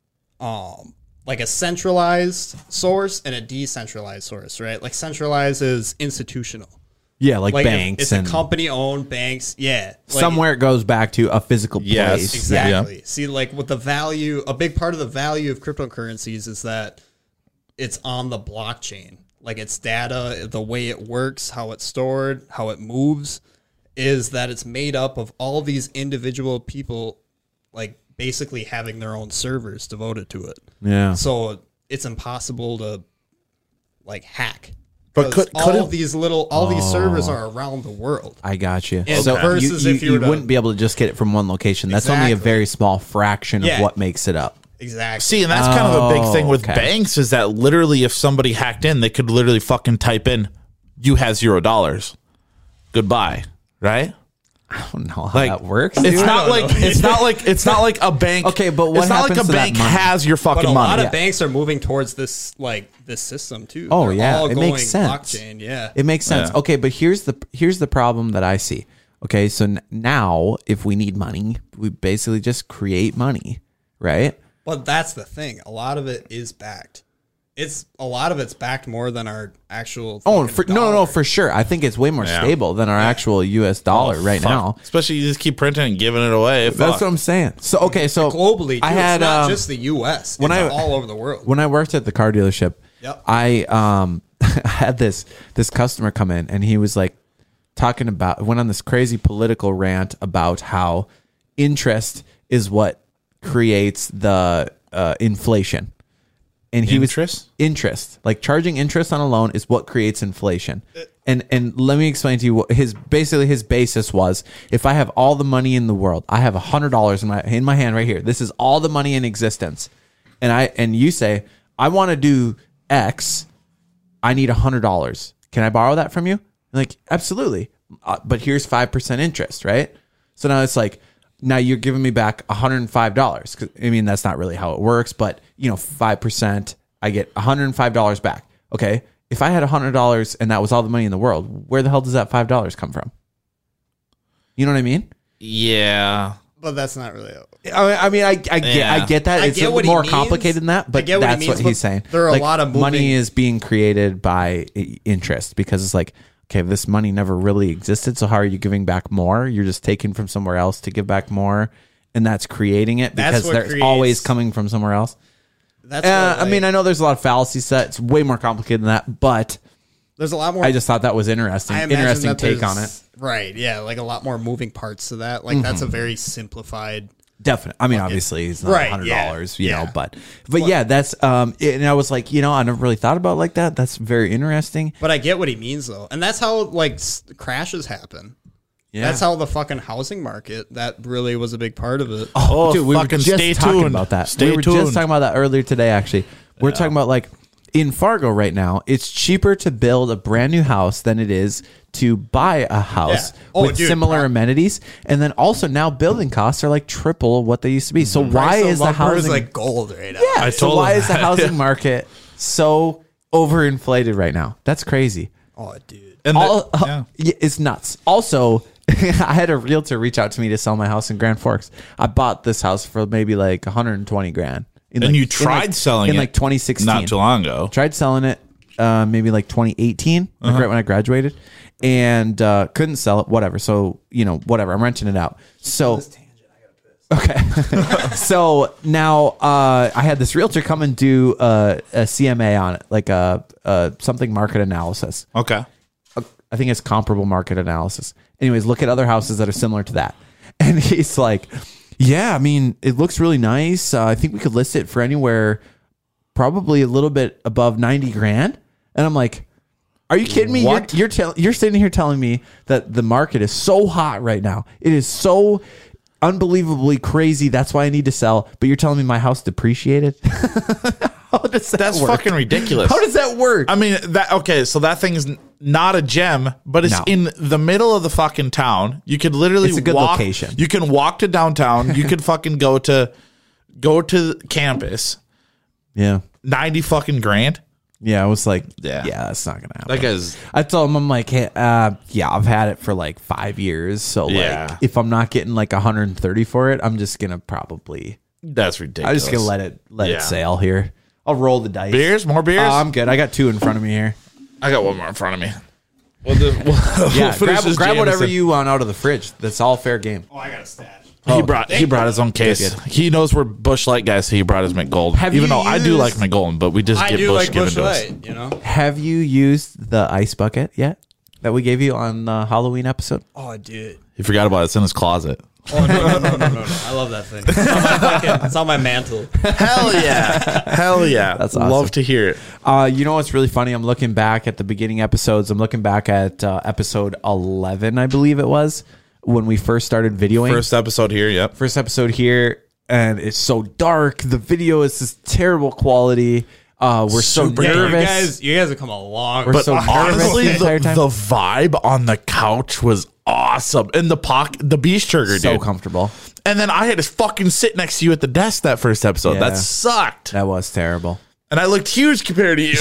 Speaker 2: um, like a centralized source and a decentralized source, right? Like centralized is institutional.
Speaker 3: yeah, like,
Speaker 2: Like if
Speaker 3: banks
Speaker 2: it's
Speaker 3: and
Speaker 2: a company owned banks, yeah. Like,
Speaker 3: somewhere it goes back to a physical
Speaker 1: Yes,
Speaker 3: place.
Speaker 2: Exactly. See, like with the value, a big part of the value of cryptocurrencies is that it's on the blockchain. Like its data, the way it works, how it's stored, how it moves, is that it's made up of all these individual people, like basically having their own servers devoted to it.
Speaker 3: Yeah.
Speaker 2: So it's impossible to like hack.
Speaker 1: But
Speaker 2: 'Cause
Speaker 1: could-
Speaker 2: all
Speaker 1: couldn't-
Speaker 2: of these little, all these servers are around the world.
Speaker 3: I got you.
Speaker 2: And
Speaker 3: so
Speaker 2: versus
Speaker 3: you, you,
Speaker 2: if you were to-
Speaker 3: wouldn't be able to just get it from one location. That's only a
Speaker 2: Exactly.
Speaker 3: very small fraction of
Speaker 2: Yeah.
Speaker 3: what makes it up.
Speaker 2: Exactly.
Speaker 1: See, and that's kind of a big thing with
Speaker 3: okay.
Speaker 1: banks is that literally if somebody hacked in, they could literally fucking type in, you have zero dollars. Goodbye. Right?
Speaker 3: I don't know how
Speaker 1: Like
Speaker 3: that works.
Speaker 1: It's
Speaker 3: dude.
Speaker 1: not like it's not like it's not like a bank.
Speaker 3: Okay, but what
Speaker 1: it's not like
Speaker 3: happens
Speaker 1: a
Speaker 3: to that
Speaker 1: bank
Speaker 3: money?
Speaker 1: has your fucking
Speaker 2: But a
Speaker 1: money.
Speaker 2: lot of
Speaker 3: Yeah.
Speaker 2: banks are moving towards this like this system too.
Speaker 3: Oh
Speaker 2: They're
Speaker 3: yeah,
Speaker 2: all
Speaker 3: it
Speaker 2: going
Speaker 3: makes sense.
Speaker 2: Blockchain, yeah.
Speaker 3: It makes sense.
Speaker 1: Yeah.
Speaker 3: Okay, but here's the here's the problem that I see. Okay, so n- now if we need money, we basically just create money, right?
Speaker 2: But that's the thing. A lot of it is backed. It's a lot of it's backed more than our actual.
Speaker 3: Oh,
Speaker 2: fucking
Speaker 3: for, no, no, no,
Speaker 2: dollar.
Speaker 3: for sure. I think it's way more
Speaker 1: Yeah.
Speaker 3: stable than our actual U S dollar
Speaker 1: Oh,
Speaker 3: right
Speaker 1: fuck.
Speaker 3: now.
Speaker 1: Especially you just keep printing and giving it away.
Speaker 3: That's
Speaker 1: Fuck.
Speaker 3: what I'm saying. So okay, so
Speaker 2: globally. Too.
Speaker 3: I had
Speaker 2: it's not
Speaker 3: um,
Speaker 2: just the U S.
Speaker 3: when
Speaker 2: it's
Speaker 3: I-
Speaker 2: all over the world.
Speaker 3: when I worked at the car dealership,
Speaker 2: Yep.
Speaker 3: I um I had this this customer come in and he was like talking about went on this crazy political rant about how interest is what creates the uh, inflation. And he
Speaker 1: Interest?
Speaker 3: was interest, like charging interest on a loan is what creates inflation. And and let me explain to you what his basically his basis was. If I have all the money in the world, I have a hundred dollars in my in my hand right here. This is all the money in existence. And I and you say, I want to do X. I need a hundred dollars. Can I borrow that from you? I'm like, absolutely. Uh, but here's five percent interest, right? So now it's like, now you're giving me back one hundred five dollars. I mean, that's not really how it works, but you know, five percent, I get one hundred five dollars back. Okay. If I had one hundred dollars and that was all the money in the world, where the hell does that five dollars come from? You know what I mean?
Speaker 1: Yeah.
Speaker 2: But that's not really.
Speaker 3: I I mean, I, I get,
Speaker 1: Yeah.
Speaker 3: I get that.
Speaker 2: I
Speaker 3: it's
Speaker 2: get
Speaker 3: a
Speaker 2: what he
Speaker 3: more
Speaker 2: means.
Speaker 3: complicated than that,
Speaker 2: I
Speaker 3: but
Speaker 2: get what he
Speaker 3: that's what,
Speaker 2: means,
Speaker 3: he's
Speaker 2: but
Speaker 3: saying.
Speaker 2: there are a
Speaker 3: Like,
Speaker 2: lot of
Speaker 3: money
Speaker 2: moving-
Speaker 3: is being created by i- interest because it's like, okay, this money never really existed. So how are you giving back more? You're just taking from somewhere else to give back more, and that's creating it
Speaker 2: That's
Speaker 3: because
Speaker 2: what
Speaker 3: they're
Speaker 2: creates-
Speaker 3: always coming from somewhere else.
Speaker 2: That's.
Speaker 3: Uh,
Speaker 2: what,
Speaker 3: I mean,
Speaker 2: like,
Speaker 3: I know there's a lot of fallacies to that. It's way more complicated than that, but
Speaker 2: there's a lot more.
Speaker 3: I just thought that was interesting.
Speaker 2: I imagine
Speaker 3: Interesting
Speaker 2: that
Speaker 3: take on it.
Speaker 2: there's- Right. Yeah. Like a lot more moving parts to that. Like that's a very simplified
Speaker 3: Definitely. I mean, obviously, it's not
Speaker 2: Right,
Speaker 3: hundred
Speaker 2: yeah,
Speaker 3: dollars, you
Speaker 2: yeah.
Speaker 3: know, but but yeah, that's um. And I was like, you know, I never really thought about it like that. That's very interesting.
Speaker 2: But I get what he means though, and that's how like s- crashes happen.
Speaker 3: Yeah,
Speaker 2: That's how the fucking housing market, that really was a big part of it.
Speaker 1: Oh,
Speaker 3: dude, we were
Speaker 1: fucking
Speaker 3: just
Speaker 1: stay
Speaker 3: talking
Speaker 1: tuned
Speaker 3: about that.
Speaker 1: Stay
Speaker 3: we were
Speaker 1: tuned.
Speaker 3: just talking about that earlier today. Actually, we're talking about like in Fargo right now. It's cheaper to build a brand new house than it is to buy a house
Speaker 2: Yeah. Oh,
Speaker 3: with
Speaker 2: dude,
Speaker 3: similar
Speaker 2: pro-
Speaker 3: amenities. And then also now building costs are like triple what they used to be. So why
Speaker 2: Price of
Speaker 3: is the
Speaker 2: lumber
Speaker 3: housing
Speaker 2: is like gold right now?
Speaker 3: yeah?
Speaker 1: I
Speaker 3: so
Speaker 1: told
Speaker 3: why
Speaker 1: him
Speaker 3: is the
Speaker 1: that.
Speaker 3: housing market so overinflated right now? That's crazy.
Speaker 2: Oh, dude.
Speaker 1: And the-
Speaker 3: All,
Speaker 1: yeah.
Speaker 3: yeah, it's nuts. Also, I had a realtor reach out to me to sell my house in Grand Forks. I bought this house for maybe like one hundred twenty grand. In
Speaker 1: And
Speaker 3: like-
Speaker 1: you
Speaker 3: in
Speaker 1: tried
Speaker 3: like-
Speaker 1: selling
Speaker 3: in
Speaker 1: it
Speaker 3: like twenty sixteen.
Speaker 1: not too long ago.
Speaker 3: Tried selling it uh, maybe like twenty eighteen, like right when I graduated, and uh, couldn't sell it. Whatever. So you know, whatever. I'm renting it out. So. Okay. So now uh, I had this realtor come and do uh, a C M A on it, like a, a something market analysis.
Speaker 1: Okay.
Speaker 3: I think it's comparable market analysis. Anyways, look at other houses that are similar to that. And he's like, yeah, I mean, it looks really nice. Uh, I think we could list it for anywhere probably a little bit above ninety grand. And I'm like, are you kidding me?
Speaker 1: What?
Speaker 3: You're you're, tell, you're sitting here telling me that the market is so hot right now. It is so unbelievably crazy. That's why I need to sell. But you're telling me my house depreciated? How does that
Speaker 1: That's
Speaker 3: work?
Speaker 1: fucking ridiculous.
Speaker 3: How does that work?
Speaker 1: I mean, that okay, so that thing's n- not a gem, but it's
Speaker 3: No.
Speaker 1: in the middle of the fucking town. You could literally
Speaker 3: It's a good
Speaker 1: walk,
Speaker 3: location.
Speaker 1: You can walk to downtown. You could fucking go to go to campus.
Speaker 3: yeah.
Speaker 1: ninety fucking grand.
Speaker 3: Yeah, I was like,
Speaker 1: Yeah.
Speaker 3: yeah, that's not gonna happen.
Speaker 1: That guy's
Speaker 3: I told him, I'm like, hey, uh, yeah, I've had it for like five years. So
Speaker 1: Yeah.
Speaker 3: like, if I'm not getting like one hundred thirty for it, I'm just gonna probably,
Speaker 1: that's
Speaker 3: I'm
Speaker 1: ridiculous.
Speaker 3: just gonna let it let
Speaker 1: Yeah.
Speaker 3: it sail here. I'll roll the dice.
Speaker 1: beers, more beers.
Speaker 3: Oh, I'm good. I got two in front of me here.
Speaker 1: I got one more in front of me. We'll do, we'll, we'll
Speaker 3: Yeah,
Speaker 1: finish
Speaker 3: grab,
Speaker 1: this
Speaker 3: grab whatever
Speaker 1: Jameson.
Speaker 3: you want out of the fridge. That's all fair game.
Speaker 2: Oh, I got a stash.
Speaker 1: He brought he brought his own case.
Speaker 3: Good, good.
Speaker 1: He knows we're Bush Light guys, so he brought his McGold.
Speaker 3: Have
Speaker 1: Even
Speaker 3: you
Speaker 1: though I do
Speaker 3: used-
Speaker 1: like McGolden, but we just
Speaker 2: I
Speaker 1: get
Speaker 2: do
Speaker 1: Bush
Speaker 2: like
Speaker 1: given
Speaker 2: Bush
Speaker 1: to us.
Speaker 2: Light, you know?
Speaker 3: Have you used the ice bucket yet that we gave you on the Halloween episode?
Speaker 2: Oh, dude.
Speaker 1: He forgot about it. It's in his closet.
Speaker 2: Oh, no, no, no, no, no, no. I love that thing. It's on my, fucking, it's on my mantle.
Speaker 1: Hell yeah. Hell yeah.
Speaker 3: That's awesome.
Speaker 1: Love to hear it.
Speaker 3: Uh, you know what's really funny? I'm looking back at the beginning episodes. I'm looking back at uh, episode eleven, I believe it was, when we first started videoing.
Speaker 1: First episode here, yep.
Speaker 3: First episode here, and it's so dark. The video is this terrible quality. Uh, we're so
Speaker 1: Super
Speaker 2: Yeah,
Speaker 3: nervous.
Speaker 2: you guys, you guys have come a long
Speaker 3: We're
Speaker 1: But
Speaker 3: so nervous
Speaker 1: honestly,
Speaker 3: the
Speaker 1: the,
Speaker 3: entire time.
Speaker 1: the vibe on the couch was awesome. And the pocket, the beach trigger,
Speaker 3: so
Speaker 1: dude.
Speaker 3: comfortable.
Speaker 1: And then I had to fucking sit next to you at the desk that first episode.
Speaker 3: Yeah.
Speaker 1: That sucked.
Speaker 3: That was terrible.
Speaker 1: And I looked huge compared to you.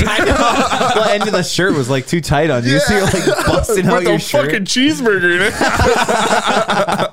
Speaker 3: Well, and the shirt was like too tight on you, so you're like busting out
Speaker 1: With
Speaker 3: your
Speaker 1: a
Speaker 3: shirt.
Speaker 1: fucking cheeseburger in it.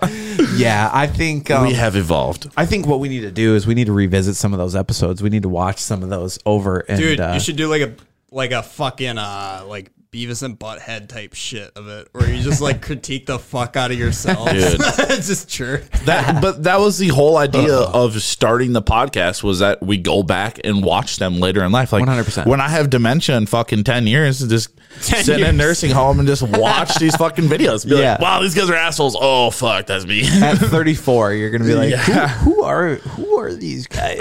Speaker 3: Yeah, I think um,
Speaker 1: we have evolved.
Speaker 3: I think what we need to do is we need to revisit some of those episodes. We need to watch some of those over. And,
Speaker 2: Dude,
Speaker 3: uh,
Speaker 2: you should do like a like a fucking uh like Beavis and Butthead type shit of it, where you just like critique the fuck out of yourself.
Speaker 1: Dude.
Speaker 2: It's just true.
Speaker 1: That, but that was the whole idea of starting the podcast, was that we go back and watch them later in life. Like
Speaker 3: one hundred percent.
Speaker 1: when I have dementia in fucking ten years, just sit in a
Speaker 2: years.
Speaker 1: nursing home and just watch these fucking videos. Be
Speaker 3: Yeah.
Speaker 1: like, wow, these guys are assholes. Oh fuck, that's me.
Speaker 3: at thirty-four, you're gonna be like,
Speaker 1: Yeah.
Speaker 3: who, who are who are these guys?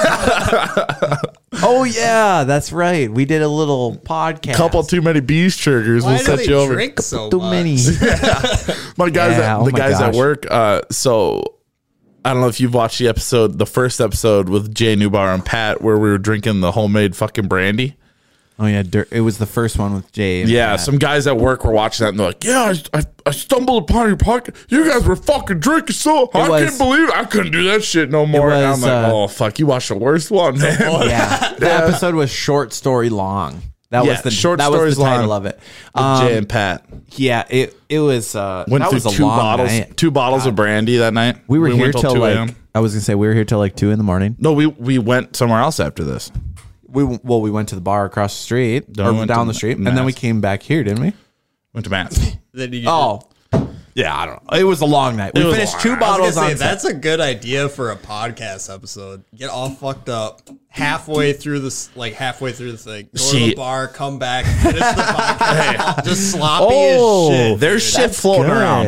Speaker 3: Oh yeah, that's right. We did a little podcast.
Speaker 1: Couple too many bees triggers
Speaker 2: Why
Speaker 1: will
Speaker 2: do
Speaker 1: set
Speaker 2: they
Speaker 1: you over.
Speaker 2: drink so
Speaker 3: too
Speaker 2: much?
Speaker 3: many.
Speaker 1: My guys,
Speaker 3: Yeah,
Speaker 1: at,
Speaker 3: oh
Speaker 1: the
Speaker 3: my
Speaker 1: guys at
Speaker 3: gosh.
Speaker 1: work. Uh, so I don't know if you've watched the episode, the first episode with Jay Newbar and Pat, where we were drinking the homemade fucking brandy.
Speaker 3: Oh yeah, dir- it was the first one with Jay. and
Speaker 1: Yeah,
Speaker 3: Matt.
Speaker 1: some guys at work were watching that and they're like, "Yeah, I, I, I stumbled upon your podcast. You guys were fucking drinking so. I
Speaker 3: was-
Speaker 1: can't believe it. I couldn't do that shit no more." and I'm
Speaker 3: was,
Speaker 1: like,
Speaker 3: uh,
Speaker 1: "Oh fuck, you watched the worst one, man."
Speaker 3: yeah. The episode was short story long. That
Speaker 1: Yeah,
Speaker 3: was the
Speaker 1: short
Speaker 3: that was
Speaker 1: stories
Speaker 3: the title
Speaker 1: long.
Speaker 3: of it.
Speaker 1: With
Speaker 3: Um,
Speaker 1: Jay and Pat
Speaker 3: yeah, it it was. Uh,
Speaker 1: went
Speaker 3: that
Speaker 1: through
Speaker 3: was a
Speaker 1: two
Speaker 3: long
Speaker 1: bottles,
Speaker 3: night.
Speaker 1: two bottles of brandy that night.
Speaker 3: We were here
Speaker 1: went
Speaker 3: till
Speaker 1: two
Speaker 3: like
Speaker 1: a.m.
Speaker 3: I was gonna say we were here till like two in the morning.
Speaker 1: No, we we went somewhere else after this.
Speaker 3: We well we went to the bar across the street
Speaker 1: Then
Speaker 3: or
Speaker 1: we went
Speaker 3: down
Speaker 1: to
Speaker 3: the street,
Speaker 1: Matt's.
Speaker 3: and then we came back here, didn't we?
Speaker 1: Went to Matt's.
Speaker 2: Then you
Speaker 3: Oh, yeah, I don't know. It was a long night. We
Speaker 1: It was a
Speaker 3: finished
Speaker 1: long
Speaker 3: two
Speaker 1: night.
Speaker 2: I was
Speaker 3: bottles
Speaker 2: gonna say,
Speaker 3: on set.
Speaker 2: that's a good idea for a podcast episode. Get all fucked up halfway through this, like halfway through the thing. Go to
Speaker 1: See-
Speaker 2: the bar, come back, finish the podcast, just sloppy
Speaker 3: Oh,
Speaker 2: as shit.
Speaker 1: There's
Speaker 2: dude.
Speaker 1: shit floating
Speaker 3: good.
Speaker 1: around.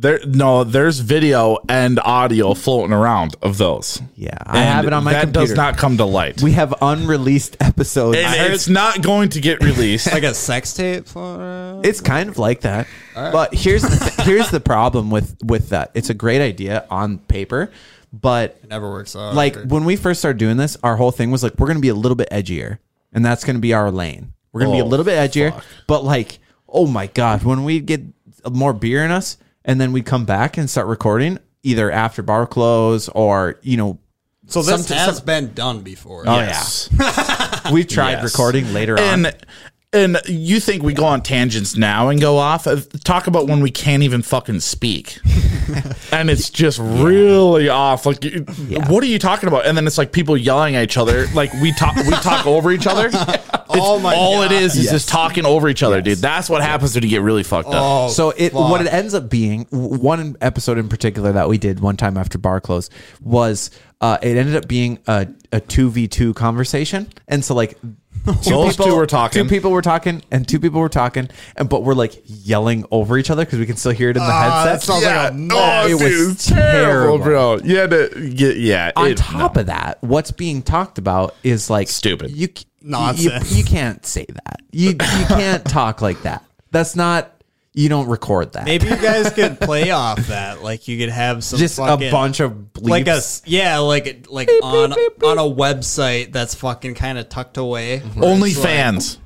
Speaker 1: There, no, there's video and audio floating around of those.
Speaker 3: Yeah, I have it on my
Speaker 1: that
Speaker 3: computer.
Speaker 1: does not come to light.
Speaker 3: We have unreleased episodes.
Speaker 1: and it's not going to get released.
Speaker 2: Like a sex tape. floating around?
Speaker 3: It's kind of like that. But here's the th- here's the problem with with that. It's a great idea on paper, but
Speaker 2: It never works out.
Speaker 3: like when we first started doing this, our whole thing was like we're going to be a little bit edgier, and that's going to be our lane. We're going to be a
Speaker 1: Oh,
Speaker 3: little bit edgier,
Speaker 1: fuck.
Speaker 3: but like, oh my god, when we get more beer in us, and then we come back and start recording either after bar close or you know,
Speaker 2: so this
Speaker 3: some-
Speaker 2: has
Speaker 3: some-
Speaker 2: been done before.
Speaker 3: Oh,
Speaker 1: Yes.
Speaker 3: we've tried
Speaker 1: Yes.
Speaker 3: recording later on.
Speaker 1: And and you think we go on tangents now and go off? Uh, Talk about when we can't even fucking speak, and it's just really off. Like, you-
Speaker 3: Yeah.
Speaker 1: what are you talking about? And then it's like people yelling at each other. Like we talk, we talk over each other.
Speaker 2: Oh my
Speaker 1: All
Speaker 2: God.
Speaker 1: it is is
Speaker 3: Yes.
Speaker 1: just talking over each other, dude. That's what happens when you get really fucked up.
Speaker 2: Oh,
Speaker 3: So it
Speaker 2: fuck.
Speaker 3: what it ends up being, w- one episode in particular that we did one time after bar close was uh, it ended up being a a two v two conversation, and so like two
Speaker 1: Those two were talking.
Speaker 3: two people were talking, and two people were talking, and but we're like yelling over each other because we can still hear it in the
Speaker 2: Ah, that
Speaker 3: headset.
Speaker 2: sounds like a
Speaker 1: oh,
Speaker 2: mess.
Speaker 3: It was
Speaker 1: dude,
Speaker 3: terrible.
Speaker 1: bro. You had to get yeah.
Speaker 3: On
Speaker 1: it-
Speaker 3: top of that, what's being talked about is like
Speaker 1: Stupid.
Speaker 3: You c-
Speaker 2: Nonsense.
Speaker 3: You, you can't say that. You you can't talk like that. That's not. You don't record that.
Speaker 2: Maybe you guys could play off that. Like you could have some
Speaker 3: just
Speaker 2: fucking,
Speaker 3: a bunch of bleeps.
Speaker 2: like a s- yeah, like like on on a website that's fucking kind of tucked away.
Speaker 1: Only fans.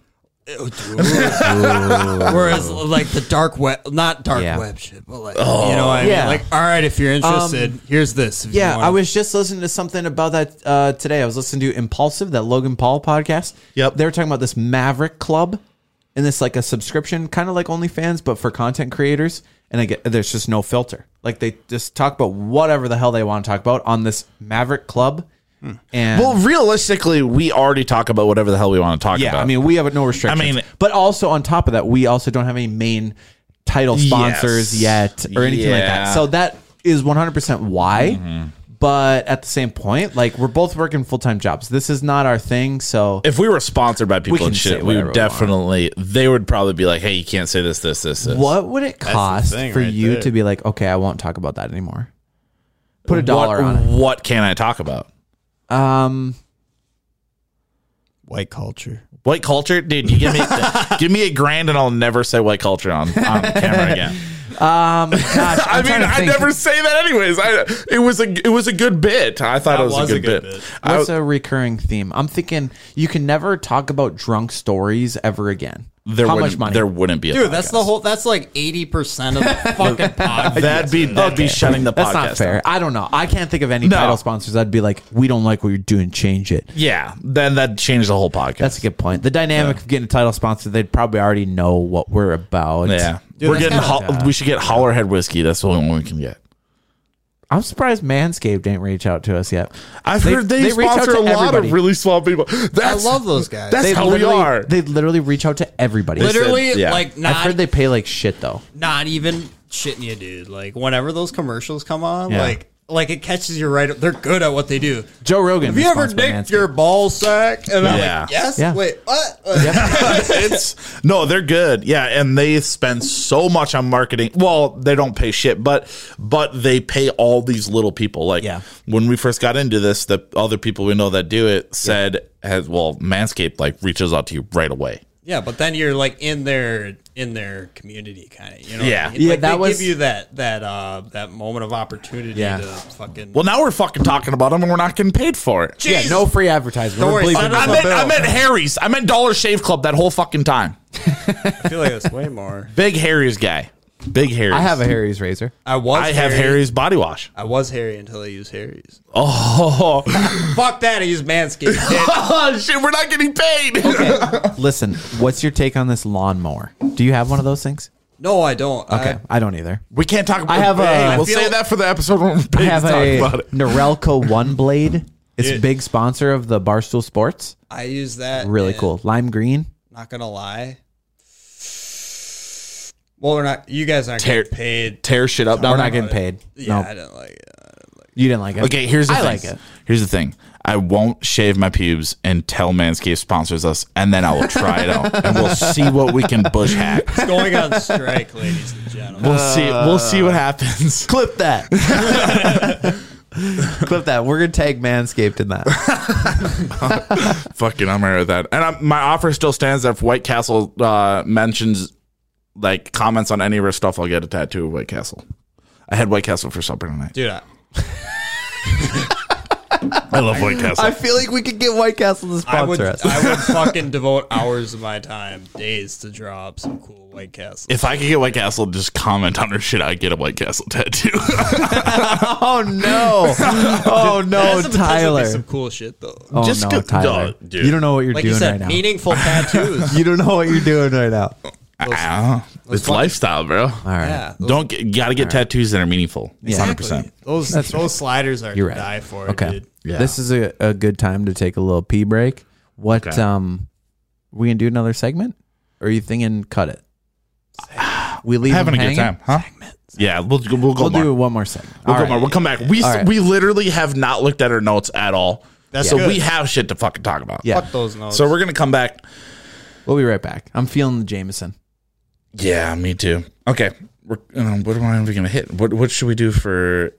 Speaker 2: Whereas like the dark web, not dark
Speaker 3: Yeah.
Speaker 2: web shit, but like you know what I
Speaker 3: Yeah.
Speaker 2: mean. Like all right, if you're interested, here's this. if you
Speaker 3: Yeah,
Speaker 2: wanna-
Speaker 3: I was just listening to something about that uh, today. I was listening to Impulsive, that Logan Paul podcast.
Speaker 1: Yep.
Speaker 3: They were talking about this Maverick Club, and it's like a subscription, kind of like OnlyFans, but for content creators. And I get there's just no filter. Like they just talk about whatever the hell they want to talk about on this Maverick Club. And
Speaker 1: Well, realistically, we already talk about whatever the hell we want to talk
Speaker 3: yeah,
Speaker 1: about.
Speaker 3: I mean, we have no restrictions.
Speaker 1: I mean-
Speaker 3: but also on top of that, we also don't have any main title sponsors
Speaker 1: Yes.
Speaker 3: yet or anything like
Speaker 1: Yeah.
Speaker 3: that. So that is one hundred percent why.
Speaker 1: Mm-hmm.
Speaker 3: But at the same point, like we're both working full time jobs. This is not our thing. So
Speaker 1: if we were sponsored by people
Speaker 3: can
Speaker 1: and
Speaker 3: say
Speaker 1: shit, we
Speaker 3: whatever
Speaker 1: would
Speaker 3: we want.
Speaker 1: definitely. They would probably be like, "Hey, you can't say this, this, this, this."
Speaker 3: what would it cost
Speaker 2: thing
Speaker 3: for
Speaker 2: right
Speaker 3: you
Speaker 2: there.
Speaker 3: to be like, okay, I won't talk about that anymore? Put a dollar
Speaker 1: what,
Speaker 3: on it.
Speaker 1: What can I talk about?
Speaker 3: Um,
Speaker 2: white culture.
Speaker 1: White culture, dude. You give me give me a grand, and I'll never say white culture on, on camera again.
Speaker 3: um, gosh,
Speaker 1: I
Speaker 3: I'm
Speaker 1: mean,
Speaker 3: trying to
Speaker 1: I
Speaker 3: think.
Speaker 1: never say that anyways. I, it was a it was a good bit. I thought
Speaker 2: That
Speaker 1: it was,
Speaker 2: was
Speaker 1: a
Speaker 2: a
Speaker 1: good,
Speaker 2: good
Speaker 1: bit.
Speaker 2: bit.
Speaker 1: I-
Speaker 3: What's a recurring theme? I'm thinking you can never talk about drunk stories ever again.
Speaker 1: there
Speaker 3: How
Speaker 1: wouldn't-
Speaker 3: much money?
Speaker 1: There wouldn't be a
Speaker 2: Dude, that's
Speaker 1: podcast.
Speaker 2: the whole. That's like eighty percent of the fucking podcast.
Speaker 1: That'd be that'd be shutting the
Speaker 3: That's
Speaker 1: podcast.
Speaker 3: not fair.
Speaker 1: down.
Speaker 3: I don't know. I can't think of any
Speaker 1: No.
Speaker 3: title sponsors. I'd be like, we don't like what you're doing. Change it.
Speaker 1: Yeah, then that changed the whole podcast.
Speaker 3: That's a good point. The dynamic of getting a title sponsor, they'd probably already know what we're about.
Speaker 1: yeah.
Speaker 2: Dude,
Speaker 1: We're
Speaker 2: that's
Speaker 1: getting
Speaker 2: kinda-
Speaker 1: ho- we should get Hollerhead whiskey. That's the only one we can get.
Speaker 3: I'm surprised Manscaped didn't reach out to us yet.
Speaker 1: I've
Speaker 3: They-
Speaker 1: heard they,
Speaker 3: they reach out
Speaker 1: sponsor
Speaker 3: to
Speaker 1: a lot
Speaker 3: everybody.
Speaker 1: of really small people. That's,
Speaker 2: I love those guys.
Speaker 1: That's
Speaker 3: They
Speaker 1: how we
Speaker 3: literally,
Speaker 1: are.
Speaker 3: They literally reach out to everybody.
Speaker 2: Literally,
Speaker 1: yeah.
Speaker 2: like
Speaker 3: I've
Speaker 2: not
Speaker 3: heard they pay like shit though.
Speaker 2: not even shitting you, dude. Like whenever those commercials come on,
Speaker 3: Yeah.
Speaker 2: like like it catches you right. They're good at what they do.
Speaker 3: Joe Rogan.
Speaker 2: Have you
Speaker 3: is
Speaker 2: ever
Speaker 3: sponsored by
Speaker 2: nicked
Speaker 3: Manscaped.
Speaker 2: your ball sack? And I'm
Speaker 1: Yeah.
Speaker 2: like, yes.
Speaker 3: Yeah.
Speaker 2: Wait, what?
Speaker 1: it's no, they're good. Yeah, and they spend so much on marketing. Well, they don't pay shit, but but they pay all these little people. Like
Speaker 3: Yeah.
Speaker 1: when we first got into this, the other people we know that do it said, "Has well, Manscaped like reaches out to you right away."
Speaker 2: Yeah, but then you're like in their in their community, kind of. You know,
Speaker 1: Yeah.
Speaker 2: what I mean?
Speaker 3: Yeah,
Speaker 2: Like,
Speaker 3: that
Speaker 2: they
Speaker 3: was-
Speaker 2: give you that that uh that moment of opportunity
Speaker 3: Yeah.
Speaker 2: to fucking.
Speaker 1: Well, now we're fucking talking about them, and we're not getting paid for it.
Speaker 3: Yeah, no free advertisement.
Speaker 2: Don't
Speaker 3: We're
Speaker 2: worry,
Speaker 3: bleeping
Speaker 2: send
Speaker 3: it
Speaker 2: us
Speaker 1: I
Speaker 2: a
Speaker 3: out.
Speaker 1: meant
Speaker 2: bill.
Speaker 1: I meant Harry's. I meant Dollar Shave Club that whole fucking time.
Speaker 2: I feel like it's way more.
Speaker 1: Big Harry's guy. Big Harry's.
Speaker 3: I have a Harry's razor.
Speaker 2: I was.
Speaker 1: I have
Speaker 2: Harry.
Speaker 1: Harry's body wash.
Speaker 2: I was Harry until I used Harry's.
Speaker 1: Oh,
Speaker 2: Fuck that! I use Manscaped.
Speaker 1: oh shit! We're not getting paid.
Speaker 3: Listen, what's your take on this lawnmower? Do you have one of those things?
Speaker 2: No, I don't.
Speaker 3: Okay,
Speaker 2: I,
Speaker 3: I don't either.
Speaker 1: We can't talk about.
Speaker 3: I have a-
Speaker 1: Hey,
Speaker 3: I
Speaker 1: we'll
Speaker 2: feel-
Speaker 1: say that for the episode when we're
Speaker 3: I
Speaker 1: paid
Speaker 3: have
Speaker 1: to talk
Speaker 3: a
Speaker 1: about it.
Speaker 3: Norelco One Blade. It's a
Speaker 2: Dude.
Speaker 3: big sponsor of the Barstool Sports.
Speaker 2: I use that.
Speaker 3: Really
Speaker 2: and
Speaker 3: cool. Lime green.
Speaker 2: Not gonna lie. Well, we're not. You guys aren't
Speaker 1: Tear-
Speaker 2: getting paid.
Speaker 1: Tear shit up.
Speaker 3: We're
Speaker 1: down
Speaker 3: not
Speaker 1: there.
Speaker 3: getting paid.
Speaker 2: Yeah,
Speaker 3: No,
Speaker 2: I didn't like it.
Speaker 3: you didn't like it.
Speaker 1: Okay, here's the
Speaker 3: I
Speaker 1: thing.
Speaker 3: like it.
Speaker 1: Here's the thing. I won't shave my pubes until Manscaped sponsors us, and then I will try it out, and we'll see what we can bush hack.
Speaker 2: It's going on strike, ladies and gentlemen.
Speaker 1: We'll see. We'll see what happens.
Speaker 3: Clip that. Clip that. We're gonna tag Manscaped in that.
Speaker 1: Fucking, I'm right with that. And I'm, my offer still stands. If White Castle uh, mentions, like, comments on any of our stuff, I'll get a tattoo of White Castle. I had White Castle for supper tonight.
Speaker 2: Dude, I,
Speaker 1: I love White Castle.
Speaker 3: I feel like we could get White Castle to
Speaker 2: I would,
Speaker 3: sponsor us.
Speaker 2: I would fucking devote hours of my time, days, to draw up some cool White Castle.
Speaker 1: If I could get White Castle to just comment on her shit, I'd get a White Castle tattoo.
Speaker 3: Oh no! Oh no,
Speaker 2: That's the potential to be
Speaker 3: Tyler!
Speaker 2: some cool shit though.
Speaker 3: Oh
Speaker 1: Just
Speaker 3: no,
Speaker 1: go-
Speaker 3: Tyler!
Speaker 1: no, dude.
Speaker 3: You don't know what you're
Speaker 2: Like
Speaker 3: doing
Speaker 2: you said,
Speaker 3: right now.
Speaker 2: meaningful tattoos.
Speaker 3: You don't know what you're doing right now.
Speaker 1: I don't know. It's
Speaker 2: fucking-
Speaker 1: lifestyle, bro.
Speaker 3: All right.
Speaker 2: Yeah, those,
Speaker 1: Don't get, gotta get tattoos that are meaningful.
Speaker 3: Yeah.
Speaker 1: one hundred percent.
Speaker 2: those those sliders are
Speaker 3: You're
Speaker 2: to
Speaker 3: right.
Speaker 2: die for.
Speaker 3: Okay.
Speaker 2: Dude.
Speaker 1: Yeah.
Speaker 3: This is a, a good time to take a little pee break. What
Speaker 1: Okay.
Speaker 3: um we gonna do another segment? Or are you thinking cut it? We leave
Speaker 1: Having a
Speaker 3: them
Speaker 1: good
Speaker 3: hanging?
Speaker 1: time, huh? Yeah, we'll go. We'll go
Speaker 3: We'll
Speaker 1: more.
Speaker 3: do one more segment.
Speaker 1: We'll
Speaker 3: All
Speaker 1: go more.
Speaker 3: right.
Speaker 1: We'll come back. We
Speaker 3: All right.
Speaker 1: we literally have not looked at our notes at all.
Speaker 2: That's
Speaker 1: so
Speaker 2: good.
Speaker 1: we have shit to fucking talk about.
Speaker 3: Yeah.
Speaker 2: Fuck those notes.
Speaker 1: So we're gonna come back.
Speaker 3: We'll be right back. I'm feeling the Jameson.
Speaker 1: Yeah, me too. Okay, we're, um, what am I gonna hit? What what should we do for?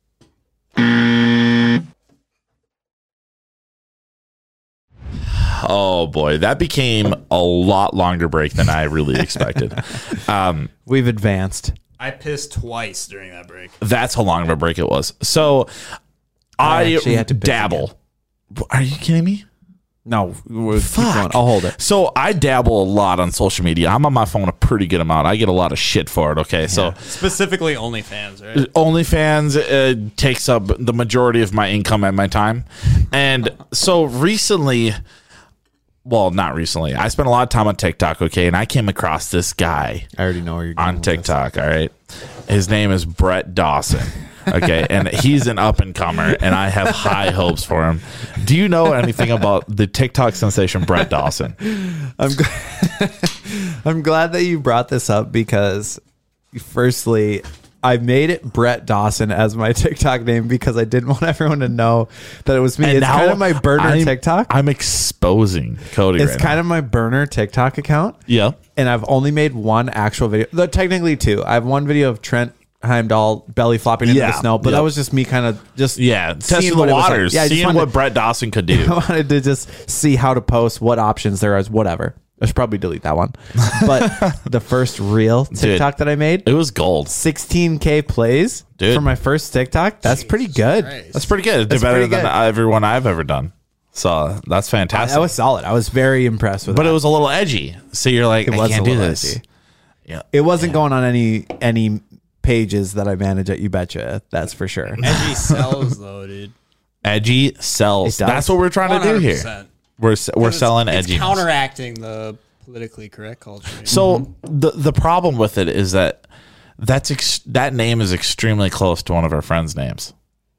Speaker 1: Oh boy, that became a lot longer break than I really expected. Um,
Speaker 3: We've advanced.
Speaker 2: I pissed twice during that break.
Speaker 1: that's how long of a break it was. So I,
Speaker 3: actually had to piss
Speaker 1: dabble. Are you kidding me?
Speaker 3: No, we'll keep
Speaker 1: Fuck.
Speaker 3: going. I'll hold it.
Speaker 1: So I dabble a lot on social media. I'm on my phone a pretty good amount. I get a lot of shit for it. Okay, so
Speaker 2: Specifically OnlyFans, right?
Speaker 1: OnlyFans uh, takes up the majority of my income and my time. And so recently, well, not recently, I spent a lot of time on TikTok, okay, and I came across this guy
Speaker 3: I already know where you're going
Speaker 1: on
Speaker 3: with this.
Speaker 1: TikTok, all right? His name is Brett Dawson, okay, and he's an up-and-comer, and I have high hopes for him. Do you know anything about the TikTok sensation Brett Dawson?
Speaker 3: I'm g- I'm glad that you brought this up because, firstly, I made it Brett Dawson as my TikTok name because I didn't want everyone to know that it was me.
Speaker 1: And
Speaker 3: it's
Speaker 1: now
Speaker 3: kind of my burner
Speaker 1: I'm-
Speaker 3: TikTok.
Speaker 1: I'm exposing Cody
Speaker 3: It's
Speaker 1: right
Speaker 3: kind
Speaker 1: now.
Speaker 3: of my burner TikTok account,
Speaker 1: Yeah.
Speaker 3: and I've only made one actual video. Though technically two. I have one video of Trent Heimdall belly flopping into
Speaker 1: Yeah.
Speaker 3: the snow, but
Speaker 1: Yep.
Speaker 3: that was just me kind of just
Speaker 1: Yeah,
Speaker 3: seeing
Speaker 1: testing the
Speaker 3: what it was like.
Speaker 1: waters,
Speaker 3: Yeah, I just
Speaker 1: seeing
Speaker 3: wanted-
Speaker 1: what Brett Dawson could
Speaker 3: I
Speaker 1: do.
Speaker 3: wanted to just see how to post, what options there is, whatever. I should probably delete that one. But the first real TikTok that I made,
Speaker 1: It was gold.
Speaker 3: sixteen K plays
Speaker 1: Dude.
Speaker 3: for my first TikTok. That's pretty good.
Speaker 2: Christ.
Speaker 1: That's pretty good. It's
Speaker 3: That's
Speaker 1: better
Speaker 3: pretty
Speaker 1: than
Speaker 3: good.
Speaker 1: everyone I've ever done. So that's fantastic.
Speaker 3: That was solid. I was very impressed with
Speaker 1: but
Speaker 3: that.
Speaker 1: it was a little edgy. So you're like,
Speaker 3: It
Speaker 1: I
Speaker 3: was
Speaker 1: can't
Speaker 3: a
Speaker 1: do
Speaker 3: little
Speaker 1: this.
Speaker 3: edgy.
Speaker 1: Yeah.
Speaker 3: It wasn't going on any any pages that I manage at You Betcha. That's for sure.
Speaker 2: Edgy sells though, dude.
Speaker 1: Edgy sells.
Speaker 3: It does.
Speaker 1: That's what we're trying to do here.
Speaker 2: one hundred percent.
Speaker 1: We're s- we're
Speaker 2: It's-
Speaker 1: selling
Speaker 2: it's
Speaker 1: edgy.
Speaker 2: counteracting the politically correct culture.
Speaker 1: So the the problem with it is that that's ex- that name is extremely close to one of our friends' names.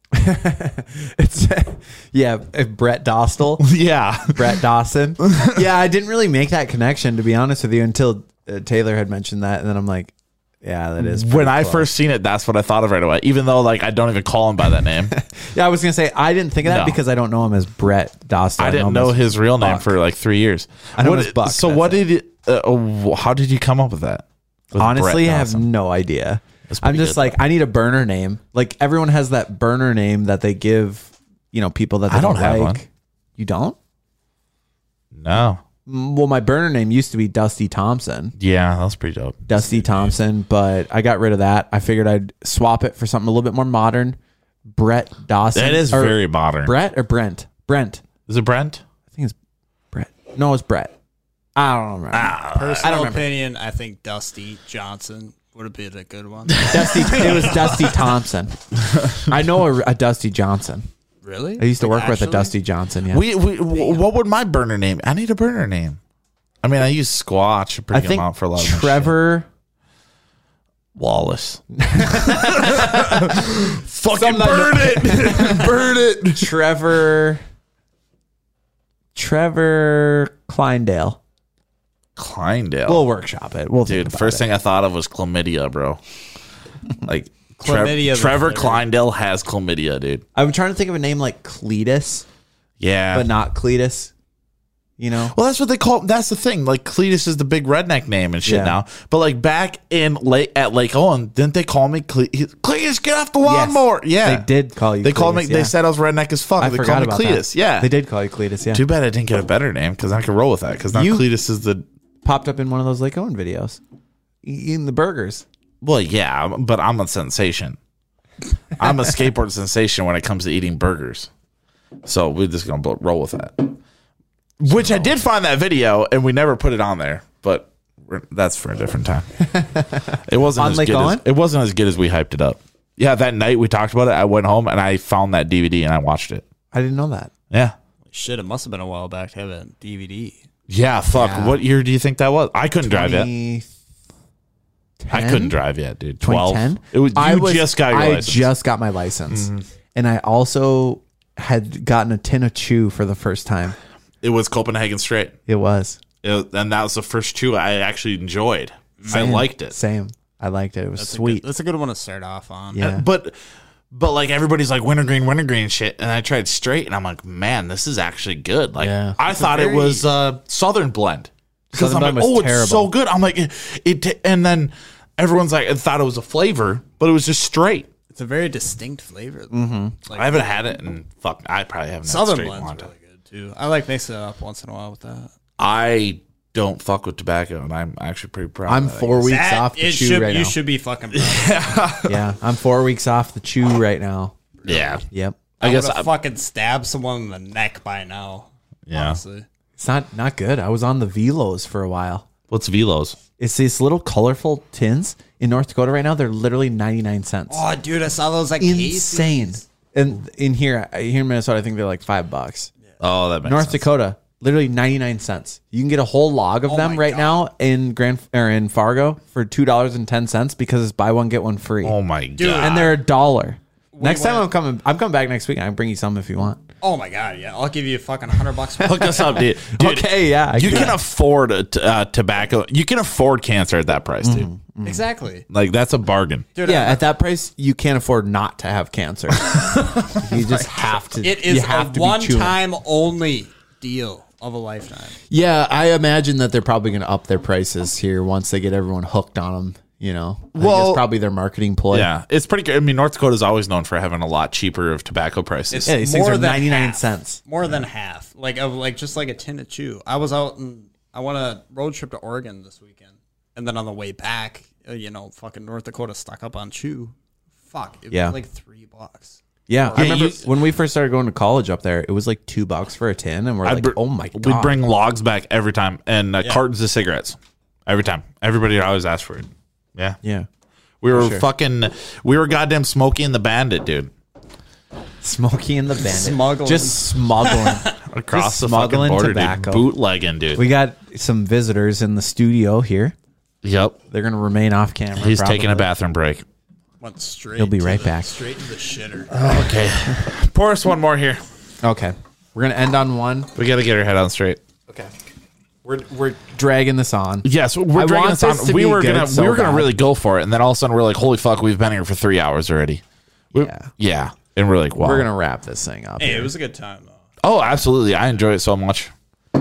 Speaker 3: It's yeah, if Brett Dostal,
Speaker 1: Yeah.
Speaker 3: Brett Dawson. Yeah, I didn't really make that connection to be honest with you until uh, Taylor had mentioned that, and then I'm like, yeah, that is.
Speaker 1: When
Speaker 3: pretty
Speaker 1: I
Speaker 3: close.
Speaker 1: first seen it, that's what I thought of right away. Even though like I don't even call him by that name.
Speaker 3: yeah, I was gonna say I didn't think of that
Speaker 1: No.
Speaker 3: because I don't know him as Brett Dostal.
Speaker 1: I didn't
Speaker 3: him
Speaker 1: know
Speaker 3: as
Speaker 1: his real name
Speaker 3: Buck.
Speaker 1: for like three years.
Speaker 3: I know
Speaker 1: What-
Speaker 3: him as Buck,
Speaker 1: So
Speaker 3: that's
Speaker 1: what
Speaker 3: it.
Speaker 1: did it, uh, uh, how did you come up with that? With
Speaker 3: Honestly,
Speaker 1: Brett
Speaker 3: I have
Speaker 1: Dawson?
Speaker 3: no idea.
Speaker 1: That's pretty
Speaker 3: I'm just
Speaker 1: good,
Speaker 3: like, I need a burner name. Like everyone has that burner name that they give, you know, people that they
Speaker 1: I don't
Speaker 3: don't,
Speaker 1: have
Speaker 3: like.
Speaker 1: one.
Speaker 3: You don't?
Speaker 1: No.
Speaker 3: Mm, Well, my burner name used to be Dusty Thompson.
Speaker 1: Yeah, that was pretty dope.
Speaker 3: Dusty Thompson, but I got rid of that. I figured I'd swap it for something a little bit more modern. Brett Dawson.
Speaker 1: That is
Speaker 3: Or
Speaker 1: very modern.
Speaker 3: Brett or Brent? Brent.
Speaker 1: Is it Brent?
Speaker 3: I think it's Brett. No, it's Brett. I don't remember.
Speaker 1: Ah,
Speaker 2: Personal
Speaker 3: remember.
Speaker 2: opinion, I think Dusty Johnson would have been a good one.
Speaker 3: Dusty. It was Dusty Thompson. I know a, a Dusty Johnson.
Speaker 2: Really?
Speaker 3: I used to
Speaker 2: Like,
Speaker 3: work with a
Speaker 2: actually?
Speaker 3: Dusty Johnson. Yeah.
Speaker 1: We, we w- what would my burner name? I need a burner name. I mean, I use Squatch a
Speaker 3: I
Speaker 1: pretty good
Speaker 3: think
Speaker 1: amount for a lot of my shit.
Speaker 3: Trevor.
Speaker 1: Wallace. Fucking
Speaker 3: Something
Speaker 1: burn it. Burn it.
Speaker 3: Trevor. Trevor Kleindale.
Speaker 1: Kleindale.
Speaker 3: We'll workshop it. We'll think
Speaker 1: Dude,
Speaker 3: about
Speaker 1: first
Speaker 3: it.
Speaker 1: thing I thought of was chlamydia, bro. Like Trev-
Speaker 2: Chlamydia is
Speaker 1: Trevor
Speaker 2: a flavor.
Speaker 1: Kleindale has chlamydia, dude.
Speaker 3: I'm trying to think of a name like Cletus.
Speaker 1: Yeah.
Speaker 3: but not Cletus. You know?
Speaker 1: Well, that's what they call. That's the thing. Like Cletus is the big redneck name and shit
Speaker 3: Yeah.
Speaker 1: now. But like back in late at Lake Owen, didn't they call me Cle- Cletus? Get off the lawnmower. Yeah,
Speaker 3: They did call you
Speaker 1: They called
Speaker 3: Cletus,
Speaker 1: me.
Speaker 3: yeah.
Speaker 1: They said I was redneck as fuck.
Speaker 3: I
Speaker 1: they
Speaker 3: forgot
Speaker 1: called me
Speaker 3: about
Speaker 1: Cletus.
Speaker 3: that.
Speaker 1: Yeah,
Speaker 3: They did call you Cletus, yeah.
Speaker 1: Too bad I didn't get a better name because I could roll with that. Because now
Speaker 3: You-
Speaker 1: Cletus is the.
Speaker 3: Popped up in one of those Lake Owen videos. Eating the burgers.
Speaker 1: Well, yeah, but I'm a sensation. I'm a skateboard sensation when it comes to eating burgers. So we're just gonna blo- roll with that. Which I did find that video, and we never put it on there. But we're, that's for a different time. It wasn't
Speaker 3: On
Speaker 1: as
Speaker 3: Lake
Speaker 1: good. As,
Speaker 3: Owen?
Speaker 1: it wasn't as good as we hyped it up. Yeah, that night we talked about it. I went home and I found that D V D and I watched it.
Speaker 3: I didn't know that.
Speaker 1: Yeah,
Speaker 2: Shit, it must have been a while back to have a D V D.
Speaker 1: yeah. Fuck.
Speaker 3: Yeah.
Speaker 1: What year do you think that was? I couldn't drive yet.
Speaker 3: twenty
Speaker 1: I
Speaker 3: ten?
Speaker 1: couldn't drive yet, dude. Twelve.
Speaker 3: twenty ten?
Speaker 1: It was. You
Speaker 3: I was,
Speaker 1: just got your
Speaker 3: I
Speaker 1: license. Mm-hmm.
Speaker 3: just got my license. And I also had gotten a tin of chew for the first time.
Speaker 1: It was Copenhagen Straight.
Speaker 3: It was.
Speaker 1: It, and that was the first chew I actually enjoyed. I
Speaker 3: Same.
Speaker 1: liked it.
Speaker 3: Same. I liked it. It was
Speaker 2: That's
Speaker 3: sweet.
Speaker 2: A good, that's a good one to start off on.
Speaker 3: Yeah.
Speaker 1: But but like everybody's like wintergreen, wintergreen shit, and I tried straight, and I'm like, man, this is actually good. Like
Speaker 3: Yeah.
Speaker 1: I thought
Speaker 2: very-
Speaker 1: it was uh, Southern blend because
Speaker 3: Southern
Speaker 1: I'm
Speaker 3: blend
Speaker 1: like,
Speaker 3: was
Speaker 1: oh,
Speaker 3: terrible.
Speaker 1: it's so good. I'm like, it, it, and then everyone's like, I thought it was a flavor, but it was just straight.
Speaker 2: It's a very distinct flavor. Mm-hmm. Like,
Speaker 1: I haven't had it, and fuck, I probably haven't.
Speaker 2: Southern
Speaker 1: had straight in a long
Speaker 2: blend's
Speaker 1: time.
Speaker 2: really good too. I like mixing it up once in a while with that.
Speaker 1: I don't fuck with tobacco, and I'm actually pretty proud.
Speaker 3: I'm
Speaker 1: of that.
Speaker 3: four weeks
Speaker 2: That-
Speaker 3: off the
Speaker 2: it
Speaker 3: chew
Speaker 2: should,
Speaker 3: right
Speaker 2: you
Speaker 3: now.
Speaker 2: should be fucking proud.
Speaker 3: Yeah. I'm four weeks off the chew right now.
Speaker 1: Yeah,
Speaker 3: Yep.
Speaker 2: I,
Speaker 1: I guess
Speaker 2: guess I
Speaker 1: I-
Speaker 2: fucking stabbed someone in the neck by now.
Speaker 1: Yeah.
Speaker 2: Honestly.
Speaker 3: It's not not good. I was on the Velos for a while.
Speaker 1: What's Velos?
Speaker 3: It's these little colorful tins in North Dakota right now. They're literally ninety-nine cents.
Speaker 2: Oh, dude, I saw those like
Speaker 3: Insane.
Speaker 2: Casey's.
Speaker 3: And in here, here in Minnesota, I think they're like five bucks.
Speaker 1: Oh, that makes
Speaker 3: North
Speaker 1: sense.
Speaker 3: Dakota, literally ninety-nine cents. You can get a whole log of
Speaker 2: Oh
Speaker 3: them
Speaker 2: my
Speaker 3: right
Speaker 2: God.
Speaker 3: now in Grand or in Fargo for two dollars and ten cents because it's buy one get one free.
Speaker 1: Oh my
Speaker 2: Dude.
Speaker 1: god!
Speaker 3: And they're a dollar. Next time
Speaker 2: went-
Speaker 3: I'm coming, I'm coming back next week. and I can bring you some if you want.
Speaker 2: Oh my god, yeah. I'll give you a fucking hundred bucks. For
Speaker 1: Hook us up, dude. Dude,
Speaker 3: Okay, yeah, I
Speaker 1: you
Speaker 3: can.
Speaker 1: can afford a t- uh, tobacco. You can afford cancer at that price, dude.
Speaker 2: Exactly.
Speaker 1: Like that's a bargain.
Speaker 2: Dude,
Speaker 3: Yeah,
Speaker 2: I-
Speaker 3: at that price, you can't afford not to have cancer. You just have to.
Speaker 2: it
Speaker 3: you
Speaker 2: is
Speaker 3: have
Speaker 2: a
Speaker 3: to be chewing.
Speaker 2: one-time only deal of a lifetime.
Speaker 3: Yeah, I imagine that they're probably going to up their prices here once they get everyone hooked on them. You know, I think
Speaker 1: Well-
Speaker 3: it's probably their marketing ploy.
Speaker 1: Yeah, it's pretty good. I mean, North Dakota's always known for having a lot cheaper of tobacco prices.
Speaker 3: Yeah, these things
Speaker 2: More
Speaker 3: are
Speaker 2: than
Speaker 3: ninety-nine
Speaker 2: half.
Speaker 3: cents.
Speaker 2: More than half. Like of like just like a tin of chew. I was out and I went a road trip to Oregon this weekend, and then on the way back, uh, you know, fucking North Dakota stuck up on chew. Fuck, it
Speaker 3: Yeah.
Speaker 2: was like three bucks.
Speaker 3: Yeah, I
Speaker 1: Yeah,
Speaker 3: remember
Speaker 1: you-
Speaker 3: when we first started going to college up there, it was like two bucks for a tin, and we're
Speaker 1: I'd
Speaker 3: like,
Speaker 1: br-
Speaker 3: oh my god.
Speaker 1: We'd bring logs back every time and uh, cartons of cigarettes every time. Everybody would always ask for it. Yeah,
Speaker 3: yeah,
Speaker 1: we were
Speaker 3: sure.
Speaker 1: fucking. We were goddamn Smokey and the Bandit, dude.
Speaker 3: Smokey and the Bandit,
Speaker 2: Smuggling.
Speaker 3: just smuggling.
Speaker 1: Across
Speaker 3: Just
Speaker 1: the fucking
Speaker 3: smuggling
Speaker 1: border,
Speaker 3: tobacco.
Speaker 1: dude. Bootlegging, dude.
Speaker 3: We got some visitors in the studio here.
Speaker 1: yep.
Speaker 3: They're gonna remain off camera.
Speaker 1: He's taking a
Speaker 3: probably.
Speaker 1: bathroom break.
Speaker 2: Went straight.
Speaker 3: He'll be
Speaker 2: to
Speaker 3: right
Speaker 2: the-
Speaker 3: back.
Speaker 2: Straight to the shitter.
Speaker 1: Okay, pour us one more here.
Speaker 3: Okay, we're gonna end on one.
Speaker 1: We got to get our head on straight.
Speaker 3: Okay, we're we're dragging this on.
Speaker 1: Yes, we're
Speaker 3: I
Speaker 1: dragging
Speaker 3: want
Speaker 1: this on.
Speaker 3: this to
Speaker 1: we
Speaker 3: be
Speaker 1: were
Speaker 3: good
Speaker 1: gonna
Speaker 3: so
Speaker 1: we were gonna
Speaker 3: bad.
Speaker 1: really go for it, and then all of a sudden we're like, "Holy fuck, we've been here for three hours already." We-
Speaker 3: Yeah.
Speaker 1: yeah, and we're like, "Wow."
Speaker 3: We're gonna wrap this thing up.
Speaker 2: Hey,
Speaker 3: here.
Speaker 2: it was a good time though.
Speaker 1: Oh, absolutely. I enjoy it so much.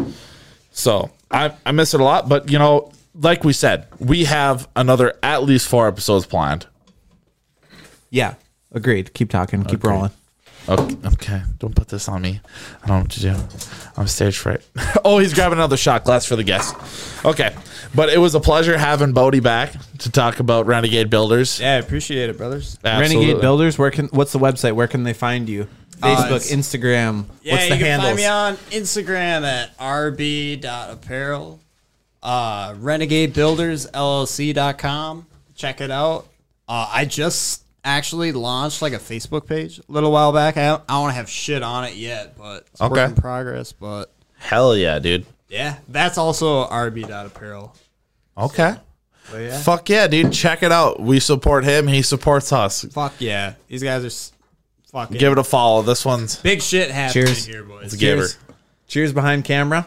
Speaker 1: So I, I miss it a lot. But, you know, like we said, we have another at least four episodes planned.
Speaker 3: Yeah, agreed. Keep talking. Keep
Speaker 1: Okay.
Speaker 3: rolling.
Speaker 1: Okay. okay. Don't put this on me. I don't know what to do. I'm stage fright. Oh, he's grabbing another shot glass for the guests. Okay. But it was a pleasure having Bodie back to talk about Renegade Builders.
Speaker 2: Yeah, I appreciate it, brothers.
Speaker 1: Absolutely.
Speaker 3: Renegade Builders. Where can? What's the website? Where can they find you? Facebook,
Speaker 2: it's-
Speaker 3: Instagram.
Speaker 2: Yeah,
Speaker 3: what's
Speaker 2: you
Speaker 3: the
Speaker 2: can
Speaker 3: handles?
Speaker 2: find me on Instagram at r b dot apparel, uh, renegade builders l l c dot com. Check it out. Uh, I just actually launched like a Facebook page a little while back. I don't, I don't have shit on it yet, but it's
Speaker 1: Okay.
Speaker 2: work in progress. But
Speaker 1: Hell yeah, dude.
Speaker 2: yeah, that's also r b dot apparel.
Speaker 1: Okay.
Speaker 2: But yeah,
Speaker 1: Fuck yeah, dude. Check it out. We support him. He supports us.
Speaker 2: fuck yeah, these guys are s- fucking
Speaker 1: Give it a follow. This one's
Speaker 2: big shit happening
Speaker 3: Cheers.
Speaker 2: here, boys.
Speaker 1: It's a giver.
Speaker 3: Cheers. Cheers behind camera.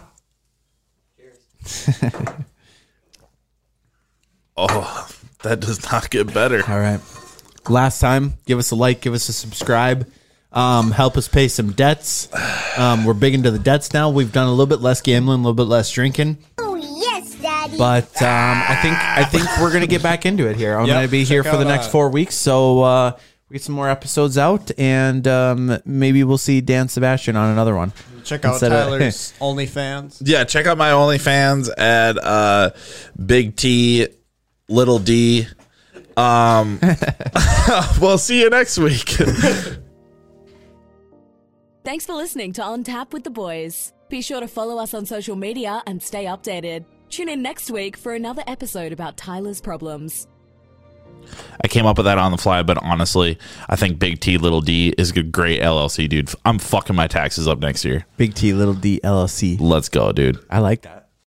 Speaker 1: Oh, that does not get better.
Speaker 3: All right. Last time, give us a like, give us a subscribe.
Speaker 5: Um, help us pay some debts. Um, we're big into the debts now. We've done a little bit less gambling, a little bit less drinking.
Speaker 6: Oh, yes, Daddy.
Speaker 3: But um, I think I think we're gonna get back into it here. I'm
Speaker 2: Yep,
Speaker 3: gonna be here
Speaker 2: check
Speaker 3: for the
Speaker 2: out,
Speaker 3: next
Speaker 2: uh,
Speaker 3: four weeks, so uh, we get some more episodes out, and um, maybe we'll see Dan Sebastian on another one.
Speaker 2: Check out
Speaker 3: Instead of-
Speaker 2: Tyler's OnlyFans.
Speaker 1: Yeah, check out my OnlyFans at uh, Big T, Little D. Um, we'll see you next week.
Speaker 4: Thanks for listening to On Tap with the Boys. Be sure to follow us on social media and stay updated. Tune in next week for another episode about Tyler's problems.
Speaker 1: I came up with that on the fly, but honestly, I think Big T, Little D is a great L L C, dude. I'm fucking my taxes up next year.
Speaker 3: Big T, Little D, L L C.
Speaker 1: Let's go, dude.
Speaker 3: I like that.